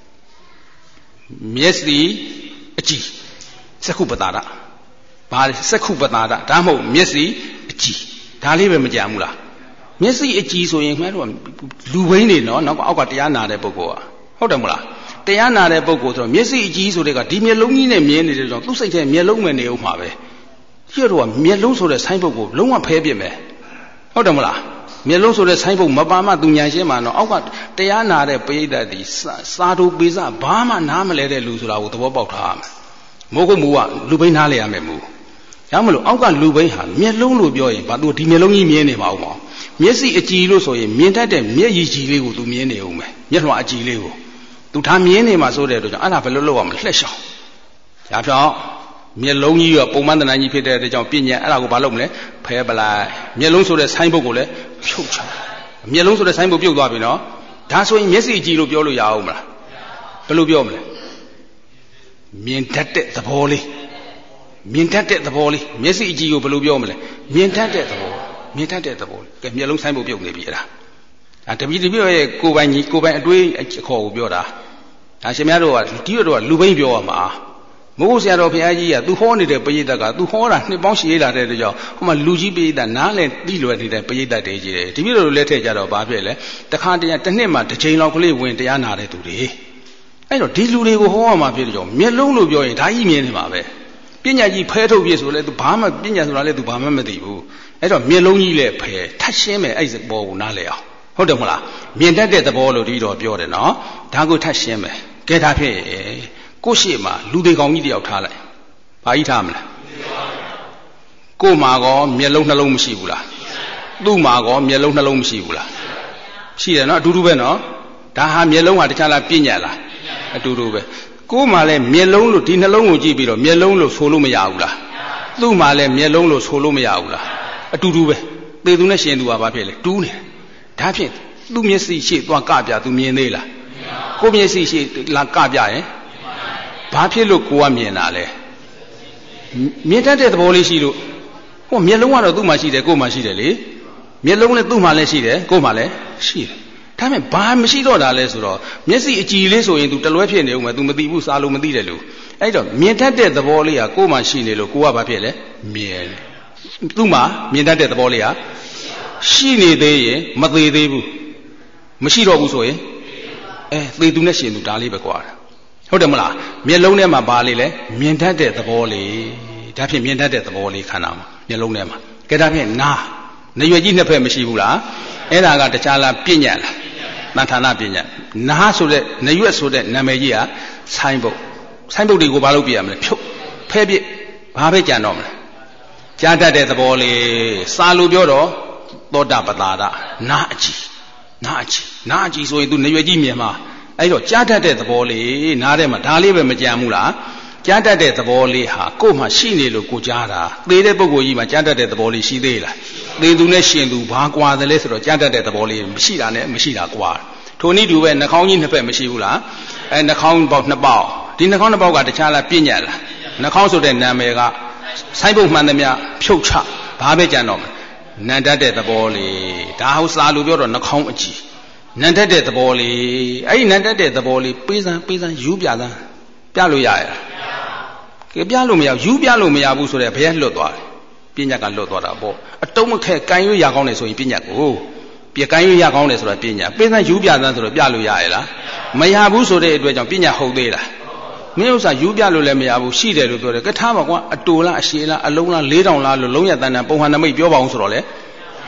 Speaker 1: မျက်စိအကြည့်စက္ခုပတာဒဘာစက္ခုပတာဒဒါမှမဟုတ်မျက်စိအကြည့်ဒါလေးပဲမကြံဘူးလားမျက်စိအကြည့်ဆိုရင်မှန်းတော့လူဘိန်းနေနော်နောက်ကအောက်ကတရားနာတဲ့ပုဂ္ဂိုလ်ကဟုတ်တယ်မလားတရားနာတဲ့ပုဂ္ဂိုလ်ဆိုတော့မျက်စိအကြည့်ဆိုတဲ့ကဒီမျက်လုံးကြီးနဲ့မြင်နေတဲ့ကြောင့်သူ့စိတ်ထဲမျက်လုံးမဲ့နေအောင်မှာပဲဒီတော့မျက်လုံးဆိုတဲ့ဆိုင်းပုတ်ကိုလုံးဝဖဲပြစ်မယ်ဟုတ်တယ်မလားမျက်လုံးဆိုတဲ့ဆိုင်းပုတ်မပါမှသူညာရှင်းမှာတော့အောက်ကတရားနာတဲ့ပရိသတ်ဒီစာတူပိစဘာမှနားမလဲတဲ့လူဆိုတာကိုသဘောပေါက်ထားရမယ်မိုးကုတ်မူကလူဘိန်းနားလဲရမယ်မူရမလို့အောက်ကလူဘိန်းဟာမျက်လုံးလို့ပြောရင်ဘာသူဒီမျက်လုံးကြီးမြင်နေမှာအောင်မျက်စိအကြည့်လို့ဆိုရင်မြင်တတ်တဲ့မျက်ရည်ကြည်လေးကိုသူမြင်နေအောင်မယ်မျက်လွှာအကြည့်လေးကိုသူထားမြင်နေမှာဆိုတဲ့အတွက်ကြောင့်အဲ့ဒါဘယ်လိုလုပ်ရမလဲလှက်ရှောင်ဒါဖြင့်မျက်လုံးကြီးကပုံမှန်တဏ္ဍာကြီးဖြစ်တဲ့အတွက်ကြောင့်ပြညာအဲ့ဒါကိုဘာလုပ်မလဲဖဲပလိုက်မျက်လုံးဆိုတဲ့ဆိုင်းပုတ်ကိုလည်းဖြုတ်ချမျက်လုံးဆိုတဲ့ဆိုင်းပုတ်ပြုတ်သွားပြီနော်ဒါဆိုရင်မျက်စိကြည့်လို့ပြောလို့ရအောင်မလားဘယ်လိုပြောမလဲမြင်တတ်တဲ့သဘောလေးမြင်တတ်တဲ့သဘောလေးမျက်စိကြည့်ကိုဘယ်လိုပြောမလဲမြင်တတ်တဲ့သဘောမြင်တတ်တဲ့သဘောကဲမျက်လုံးဆိုင်းပုတ်ပြုတ်နေပြီအဲ့ဒါဒါတပည့်တပည့်ရဲ့ကိုယ်ပိုင်ကြီးကိုယ်ပိုင်အတွေးအခေါ်ကိုပြောတာဒါရှင်များတို့ကဒီတို့ကလူဘိန်းပြောရမှာမိုးကုတ်ဆရာတော်ဘုရားကြီးကသူဟောနေတဲ့ပရိသတ်ကသူဟောတာနှစ်ပေါင်းရှည်လာတဲ့အတွက်ကြောင့်ဟိုမှာလူကြီးပရိသတ်နားလည်သိလွယ်နေတဲ့ပရိသတ်တွေကြီးတယ်တပည့်တို့လက်ထက်ကြတော့ဘာဖြစ်လဲတခါတည်းတစ်နှစ်မှတစ်ချိန်လောက်ကလေးဝင်တရားနာတဲ့သူတွေအဲ့တော့ဒီလူတွေကိုဟောရမှာဖြစ်တဲ့ကြောင့်မျက်လုံးလို့ပြောရင်ဒါကြီးမြင်နေမှာပဲပညာကြီးဖဲထုတ်ပြဆိုလဲသူဘာမှပညာဆိုတာလဲသူဘာမှမသိဘူးအဲ့တော့မျက်လုံးကြီးလည်းဖဲထပ်ရှင်းမယ်အဲ့ဒီဘောကိုနားလဲအောင်ဟုတ်တယ်မလားမြင်တတ်တဲ့သဘောလို့ဒီတော့ပြောတယ်နော်ဒါကိုထပ်ရှင်းမယ်ကဲဒါဖြစ်ကိုရှိမှာလူတွေကောင်ကြီးတယောက်ထားလိုက်ဘာကြီးထားမလဲကိုမှာကောမျက်လုံးနှလုံးမရှိဘူးလားသူ့မှာကောမျက်လုံးနှလုံးမရှိဘူးလားရှိတယ်နော်အတူတူပဲနော်ဒါဟာမျက်လုံးဟာတခြားလားပြညတ်လားအတူတူပဲကိုမှာလည်းမျက်လုံးလို့ဒီနှလုံးကိုကြည့်ပြီးတော့မျက်လုံးလို့ဆိုလို့မရဘူးလားသူ့မှာလည်းမျက်လုံးလို့ဆိုလို့မရဘူးလားအတူတူပဲသေသူနဲ့ရှင်သူကဘာဖြစ်လဲတူးနေဒါဖြင့်သူ့မျက်စိရှိသွားကပြသူမြင်သေးလားကိုမျက်စိရှိလာကပြရင်ဘာဖြစ်လို့ကိုကမြင်တာလဲမြင်တတ်တဲ့သဘောလေးရှိလို့ဟိုမျက်လုံးကတော့သူ့မှာရှိတယ်ကို့မှာရှိတယ်လေမျက်လုံးလည်းသူ့မှာလည်းရှိတယ်ကို့မှာလည်းရှိတယ်ဒါပေမဲ့ဘာမရှိတော့တာလဲဆိုတော့မျက်စိအကြည်လေးဆိုရင် तू တလွဲဖြစ်နေဦးမယ် तू မသိဘူးစားလို့မသိတယ်လို့အဲ့တော့မြင်တတ်တဲ့သဘောလေးကကို့မှာရှိနေလို့ကိုကဘာဖြစ်လဲမြင်သူ့မှာမြင်တတ်တဲ့သဘောလေးကရှိနေသေးရင်မသေးသေးဘူးမရှိတော့ဘူးဆိုရင်အဲသေသူနဲ့ရှင်သူဒါလေးပဲကွာဟုတ်တယ်မလားမျက်လုံးထဲမှာပါလေလေမြင်တတ်တဲ့သဘောလေးဒါဖြင့်မြင်တတ်တဲ့သဘောလေးခန္ဓာမှာမျက်လုံးထဲမှာကဲဒါဖြင့်နာနေရွယ်ကြီးနှစ်ဖက်မရှိဘူးလားအဲ့ဒါကတခြားလားပြညတ်လားတန်ထာနာပြညတ်နာဆိုတဲ့နေရွယ်ဆိုတဲ့နာမည်ကြီးကဆိုင်းပုတ်ဆိုင်းပုတ်တွေကိုဘာလုပ်ပြရမလဲဖြုတ်ဖဲပြစ်ဘာပဲကြံတော့မလဲကြားတတ်တဲ့သဘောလေးစာလို့ပြောတော့သောတာပတာဒနာအကြည့်နာအကြည့်နာအကြည့်ဆိုရင် तू နေရွယ်ကြီးမြင်မှာအဲ့တော့ကြားတတ်တဲ့သဘောလေးနားထဲမှာဒါလေးပဲမကြံဘူးလားကြားတတ်တဲ့သဘောလေးဟာကိုယ်မှာရှိနေလို့ကိုကြားတာသေတဲ့ပုဂ္ဂိုလ်ကြီးမှာကြားတတ်တဲ့သဘောလေးရှိသေးလားသေသူနဲ့ရှင်သူဘာကွာသလဲဆိုတော့ကြားတတ်တဲ့သဘောလေးမရှိတာနဲ့မရှိတာကွာထိုနည်းတူပဲနှာခေါင်းကြီးနှစ်ဖက်မရှိဘူးလားအဲနှာခေါင်းပေါက်နှစ်ပေါက်ဒီနှာခေါင်းနှစ်ပေါက်ကတခြားလားပြညတ်လားနှာခေါင်းဆိုတဲ့နာမည်ကဆိုင်းပုတ်မှန်သမျှဖြုတ်ချဘာပဲကြံတော့မလဲနံတတ်တဲ့သဘောလေးဒါဟုတ်စာလို့ပြောတော့နှာခေါင်းအကြည့်နံတတ်တဲ့သဘောလေးအဲ့ဒီနံတတ်တဲ့သဘောလေးပေးစမ်းပေးစမ်းယူပြစမ်းပြလို့ရရလားကဲပြလို့မရယူပြလို့မရဘူးဆိုတော့ဘယ်လွတ်သွားလဲပညာကလွတ်သွားတာပေါ့အတုံးမခဲကန်ရွရကောင်းတယ်ဆိုရင်ပညာကိုပြကန်ရွရကောင်းတယ်ဆိုတော့ပညာပေးစမ်းယူပြစမ်းဆိုတော့ပြလို့ရရလားမရဘူးဆိုတဲ့အတွက်ကြောင့်ပညာဟုတ်သေးလားမင်းဥစ္စာယူပြလို့လည်းမရဘူးရှိတယ်လို့ပြောတယ်ကထားပါကွာအတူလားအရှည်လားအလုံးလားလေးတောင်လားလို့လုံးရတန်တန်ပုံဟန်နမိတ်ပြောပါအောင်ဆိုတော့လေ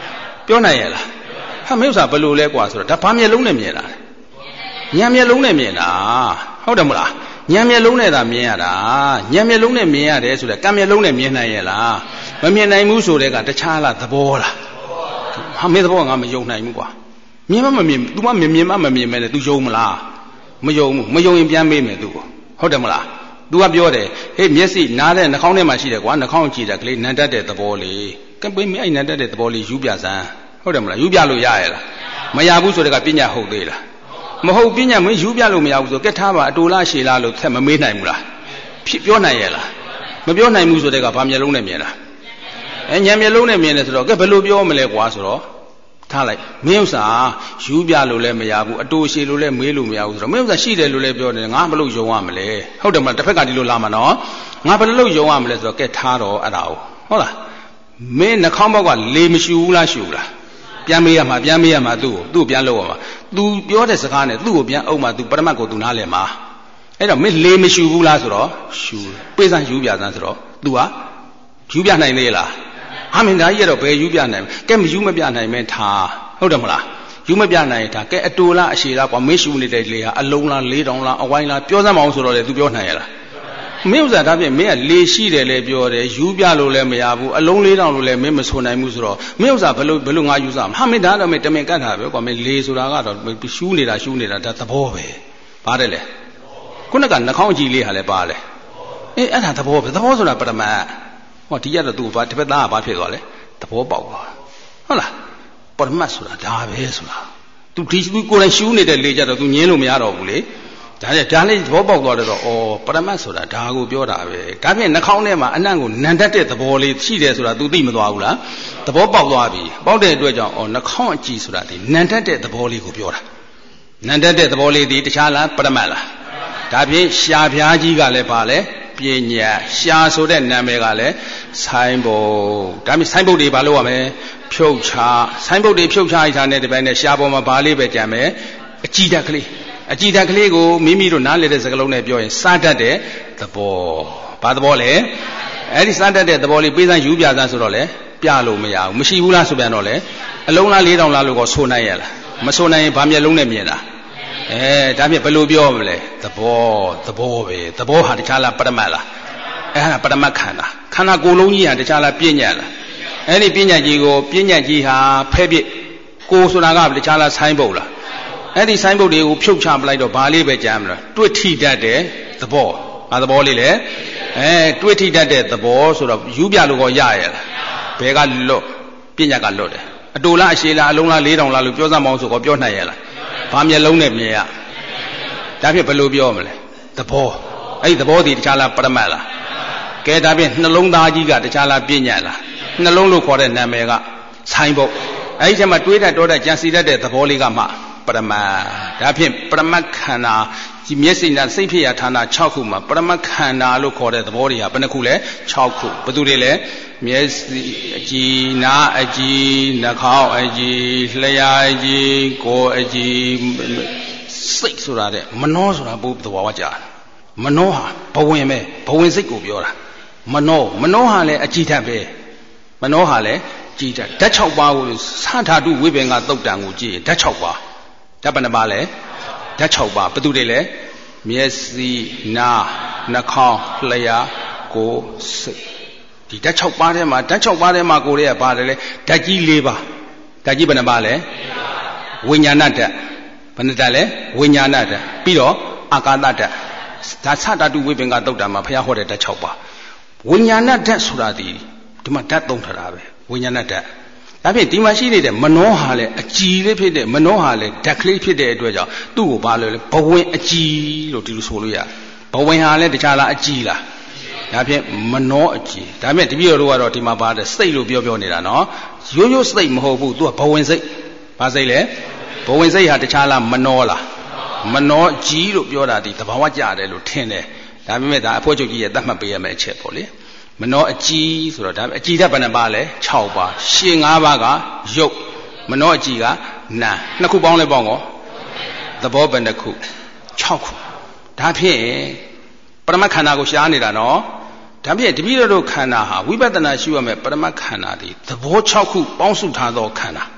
Speaker 1: ပြောနိုင်ရဲ့လားဟာမင်းဥစ္စာဘယ်လိုလဲကွာဆိုတော့ဒါဘာမျက်လုံးနဲ့မြင်တာဉာဏ်မျက်လုံးနဲ့မြင်တာဟုတ်တယ်မလားဉာဏ်မျက်လုံးနဲ့သာမြင်ရတာဉာဏ်မျက်လုံးနဲ့မြင်ရတယ်ဆိုတော့ကံမျက်လုံးနဲ့မြင်နိုင်ရဲ့လားမမြင်နိုင်ဘူးဆိုတဲ့ကတခြားလားသဘောလားဟာမင်းသဘောကငါမယုံနိုင်ဘူးကွာမြင်မမမြင် तू မမြင်မြင်မမမြင်မဲနဲ့ तू ယုံမလားမယုံဘူးမယုံရင်ပြန်မေးမယ် तू ကိုဟုတ်တယ်မလား तू ကပြောတယ်ဟေးမျက်စိနားတဲ့နှာခေါင်းထဲမှာရှိတယ်ကွာနှာခေါင်းကြည့်တယ်ကလေးနံတက်တဲ့သဘောလေးကဲပေးမင်းအဲ့နံတက်တဲ့သဘောလေးယူပြစမ်းဟုတ်တယ်မလားယူပြလို့ရရဲ့လားမရဘူးဆိုတဲ့ကပညာဟုတ်သေးလားမဟုတ်ပညာမင်းယူပြလို့မရဘူးဆိုကဲထားပါအတူလားရှည်လားလို့ထက်မမေးနိုင်ဘူးလားဖြစ်ပြောနိုင်ရဲ့လားမပြောနိုင်ဘူးဆိုတဲ့ကဘာမျက်လုံးနဲ့မြင်တာအဲဉာဏ်မျက်လုံးနဲ့မြင်တယ်ဆိုတော့ကဲဘယ်လိုပြောမလဲကွာဆိုတော့ထားလိုက်မင်းဥစ္စာယူပြလို့လည်းမရဘူးအတူရှည်လို့လည်းမေးလို့မရဘူးဆိုတော့မင်းဥစ္စာရှိတယ်လို့လည်းပြောတယ်ငါဘယ်လိုယုံရမလဲဟုတ်တယ်မလားတစ်ဖက်ကဒီလိုလာမှာနော်ငါဘယ်လိုယုံရမလဲဆိုတော့ကဲထားတော့အဲ့ဒါဟုတ်လားမင်းနှာခေါင်းဘောက်ကလေမရှူဘူးလားရှူလားပြန်မေးရမှာပြန်မေးရမှာသူ့ကိုသူ့ပြန်လို့ရမှာ तू ပြောတဲ့စကားနဲ့သူ့ကိုပြန်အုပ်မှာ तू ပရမတ်ကို तू နားလည်မှာအဲ့တော့မင်းလေမရှူဘူးလားဆိုတော့ရှူပေးစမ်းယူပြစမ်းဆိုတော့ तू ကယူပြနိုင်သေးလားအမင်းသားကြီးကတော့ဘယ်ယူပြနိုင်ကဲမယူမပြနိုင်မဲထားဟုတ်တယ်မလားယူမပြနိုင်တာကဲအတူလားအရှည်လားကွာမင်းရှူနေတဲ့လေဟာအလုံးလားလေးတောင်လားအဝိုင်းလားပြောစမ်းမအောင်ဆိုတော့လေ तू ပြောနိုင်ရလားမင်းဥစ္စာဒါဖြင့်မင်းကလေရှိတယ်လေပြောတယ်ယူပြလို့လည်းမရဘူးအလုံးလေးတောင်လို့လည်းမင်းမဆိုနိုင်ဘူးဆိုတော့မင်းဥစ္စာဘယ်လိုဘယ်လိုငါယူစားမှာဟာမင်းဒါတော့မင်းတမင်ကတ်တာပဲကွာမင်းလေဆိုတာကတော့ရှူးနေတာရှူးနေတာဒါသဘောပဲပါတယ်လေခုနကနှာခေါင်းကြည့်လေးဟာလည်းပါလေအေးအဲ့ဒါသဘောပဲသဘောဆိုတာပရမတ်ဟောဒီရတော့သူဘာတစ်ဖက်သားကဘာဖြစ်သွားလဲသဘောပေါက်သွားဟုတ်လားပရမတ်ဆိုတာဒါပဲဆိုတာ तू ဒီကိုယ်တိုင်ရှူးနေတဲ့လေကြတော့ तू ညင်းလို့မရတော့ဘူးလေဒါနဲ့ဒါလေးသဘောပေါက်သွားတော့ဩပရမတ်ဆိုတာဒါကိုပြောတာပဲဒါဖြင့်နှာခေါင်းထဲမှာအနံ့ကိုနံတတ်တဲ့သဘောလေးရှိတယ်ဆိုတာ तू သိမသွားဘူးလားသဘောပေါက်သွားပြီပေါက်တဲ့အတွက်ကြောင့်ဩနှာခေါင်းအကြည့်ဆိုတာဒီနံတတ်တဲ့သဘောလေးကိုပြောတာနံတတ်တဲ့သဘောလေးဒီတခြားလားပရမတ်လားဒါဖြင့်ရှားပြားကြီးကလည်းပါလေပညာရှားဆိုတဲ့နာမည်ကလည်းဆိုင်းဘုတ်ဒါမြင်ဆိုင်းဘုတ်တွေဘာလို့ရမလဲဖြုတ်ချဆိုင်းဘုတ်တွေဖြုတ်ချရထားတဲ့ဒီပိုင်းနဲ့ရှားပေါ်မှာဘာလေးပဲကြံမယ်အကြည်ဓာတ်ကလေးအကြည်ဓာတ်ကလေးကိုမိမိတို့နားလည်တဲ့စကားလုံးနဲ့ပြောရင်စားတတ်တဲ့သဘောဘာသဘောလဲအဲ့ဒီစားတတ်တဲ့သဘောလေးပေးစမ်းယူပြစမ်းဆိုတော့လေပြလို့မရဘူးမရှိဘူးလားဆိုပြန်တော့လေအလုံးလားလေးတောင်လားလို့ကိုဆိုနိုင်ရလားမဆိုနိုင်ရင်ဘာမျက်လုံးနဲ့မြင်တာအဲဒါဖြင့်ဘယ်လိုပြောမလဲသဘောသဘောပဲသဘောဟာတခြားလားပရမတ်လားအဲ့ဒါပရမတ်ခန္ဓာခန္ဓာကိုယ်လုံးကြီးဟာတခြားလားပြဉ္ညာလားအဲ့ဒီပြဉ္ညာကြီးကိုပြဉ္ညာကြီးဟာဖဲ့ပြစ်ကိုယ်ဆိုတာကတခြားလားဆိုင်းပုတ်လားအဲ့ဒီဆိုင်းပုတ်တွေကိုဖြုတ်ချပလိုက်တော့ဘာလေးပဲကြမ်းမလားတွေ့ထိတတ်တဲ့သဘောဘာသဘောလေးလဲအဲတွေ့ထိတတ်တဲ့သဘောဆိုတော့ယူပြလို့ကောရရလားဘယ်ကလွတ်ပြဉ္ညာကလွတ်တယ်အတူလားအရှည်လားအလုံးလားလေးတောင်လားလို့ပြောစမ်းမအောင်ဆိုကောပြောနိုင်ရလားဘာမျက်လုံးနဲ့မြင်ရဒါဖြင့်ဘယ်လိုပြောမလဲသဘောအဲ့ဒီသဘောဒီတခြားလားပရမတ်လားကဲဒါဖြင့်နှလုံးသားကြီးကတခြားလားပြဉ္ညာလားနှလုံးလို့ခေါ်တဲ့နာမည်ကဆိုင်းပုတ်အဲ့ဒီထဲမှာတွေးတတ်တောတတ်ကြံစီတတ်တဲ့သဘောလေးကမှပရမတ်ဒါဖြင့်ပရမတ်ခန္ဓာဒီမျက်စိနဲ့စိတ်ဖြစ်ရဌာန၆ခုမှာပရမတ်ခန္ဓာလို့ခေါ်တဲ့သဘောတွေဟာဘယ်နှခုလဲ၆ခုဘယ်သူတွေလဲမျက်စိအကြည်နားအကြည်နှာခေါင်းအကြည်လျှာအကြည်ကိုယ်အကြည်စိတ်ဆိုတာတဲ့မနှောဆိုတာဘုသဘောဝကြမနှောဟာဘဝင်ပဲဘဝင်စိတ်ကိုပြောတာမနှောမနှောဟာလည်းအကြည်တတ်ပဲမနှောဟာလည်းကြည်တတ်ဓာတ်၆ပါးကိုသဓာတုဝိပင်္ဂသုတ်တံကိုကြည့်ဓာတ်၆ပါးဓာတ်ဘယ်နှပါလဲဓာတ်၆ပါးဘယ်သူတွေလဲမျက်စိနားနှာခေါင်းလျှာကိုယ်စိတ်ဒီဓာတ်၆ပါးထဲမှာဓာတ်၆ပါးထဲမှာကိုယ်ရဲ့ပါတယ်လေဓာတ်ကြီး၄ပါးဓာတ်ကြီးဘယ်နှပါလဲဝိညာဏဓာတ်ဘယ်နှဓာတ်လဲဝိညာဏဓာတ်ပြီးတော့အာကာသဓာတ်ဒါသဓာတုဝိပင်္ဂသုတ်တံမှာဘုရားဟောတဲ့ဓာတ်၆ပါးဝိညာဏဓာတ်ဆိုတာဒီဒီမှာဓာတ်သုံးထားတာပဲဝိညာဏဓာတ်ဒါဖြင့်ဒီမှာရှိနေတဲ့မနောဟာလည်းအကြည်လေးဖြစ်တဲ့မနောဟာလည်းဓာတ်ကလေးဖြစ်တဲ့အတွက်ကြောင့်သူ့ကိုဘာလို့လဲဘဝင်အကြည်လို့ဒီလိုဆိုလို့ရဘဝင်ဟာလည်းတခြားလားအကြည်လားဒါဖြင့်မနောအကြည်ဒါဖြင့်တပည့်တော်တို့ကတော့ဒီမှာပါတယ်စိတ်လို့ပြောပြောနေတာနော်ရိုးရိုးစိတ်မဟုတ်ဘူးသူကဘဝင်စိတ်ဘာစိတ်လဲဘဝင်စိတ်ဟာတခြားလားမနောလားမနောကြည်လို့ပြောတာဒီသဘာဝကြတယ်လို့ထင်တယ်ဒါပေမဲ့ဒါအဖို့ချုပ်ကြီးရဲ့သတ်မှတ်ပေးရမယ့်အချက်ပေါ့လေမနောအကြည်ဆိုတော့ဒါအကြည်ဓာတ်ဘယ်နှပါလဲ၆ပါးရှင်း၅ပါးကရုပ်မနောအကြည်ကနာနှစ်ခုပေါင်းလဲပေါင်းကောသဘောဘယ်နှခု၆ခုဒါဖြင့်ပရမတ်ခန္ဓာကိုရှားနေတာနော်ဒါဖြင့်တပည့်တော်တို့ခန္ဓာဟာဝိပဿနာရှုရမယ်ပရမတ်ခန္ဓာဒီသဘော၆ခုပေါင်းစုထားသောခန္ဓာ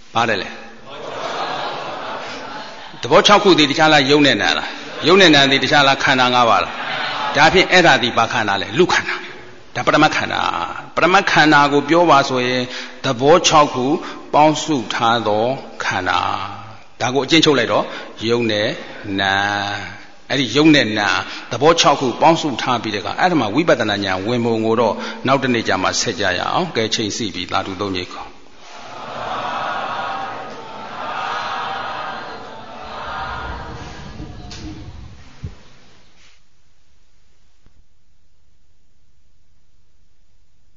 Speaker 1: ပါတယ်လေသဘော၆ခုတည်းတခြားလားယုံနဲ့နာလားယုံနဲ့နာတည်းတခြားလားခန္ဓာ၅ပါးလားဒါဖြင့်အဲ့ဒါဒီဘာခန္ဓာလဲလူခန္ဓာဒါပရမတ်ခန္ဓာပရမတ်ခန္ဓာကိုပြောပါဆိုရင်သဘော၆ခုပေါင်းစုထားသောခန္ဓာဒါကိုအကျဉ်းချုပ်လိုက်တော့ယုံနဲ့နာအဲ့ဒီယုံနဲ့နာသဘော၆ခုပေါင်းစုထားပြီးတဲ့အခါအဲ့ဒါမှဝိပဿနာဉာဏ်ဝင်ပုံကိုတော့နောက်တစ်နေ့ကျမှဆက်ကြရအောင်ကဲချိန်စီပြီးသာဓုသုံးကြီးခေါ်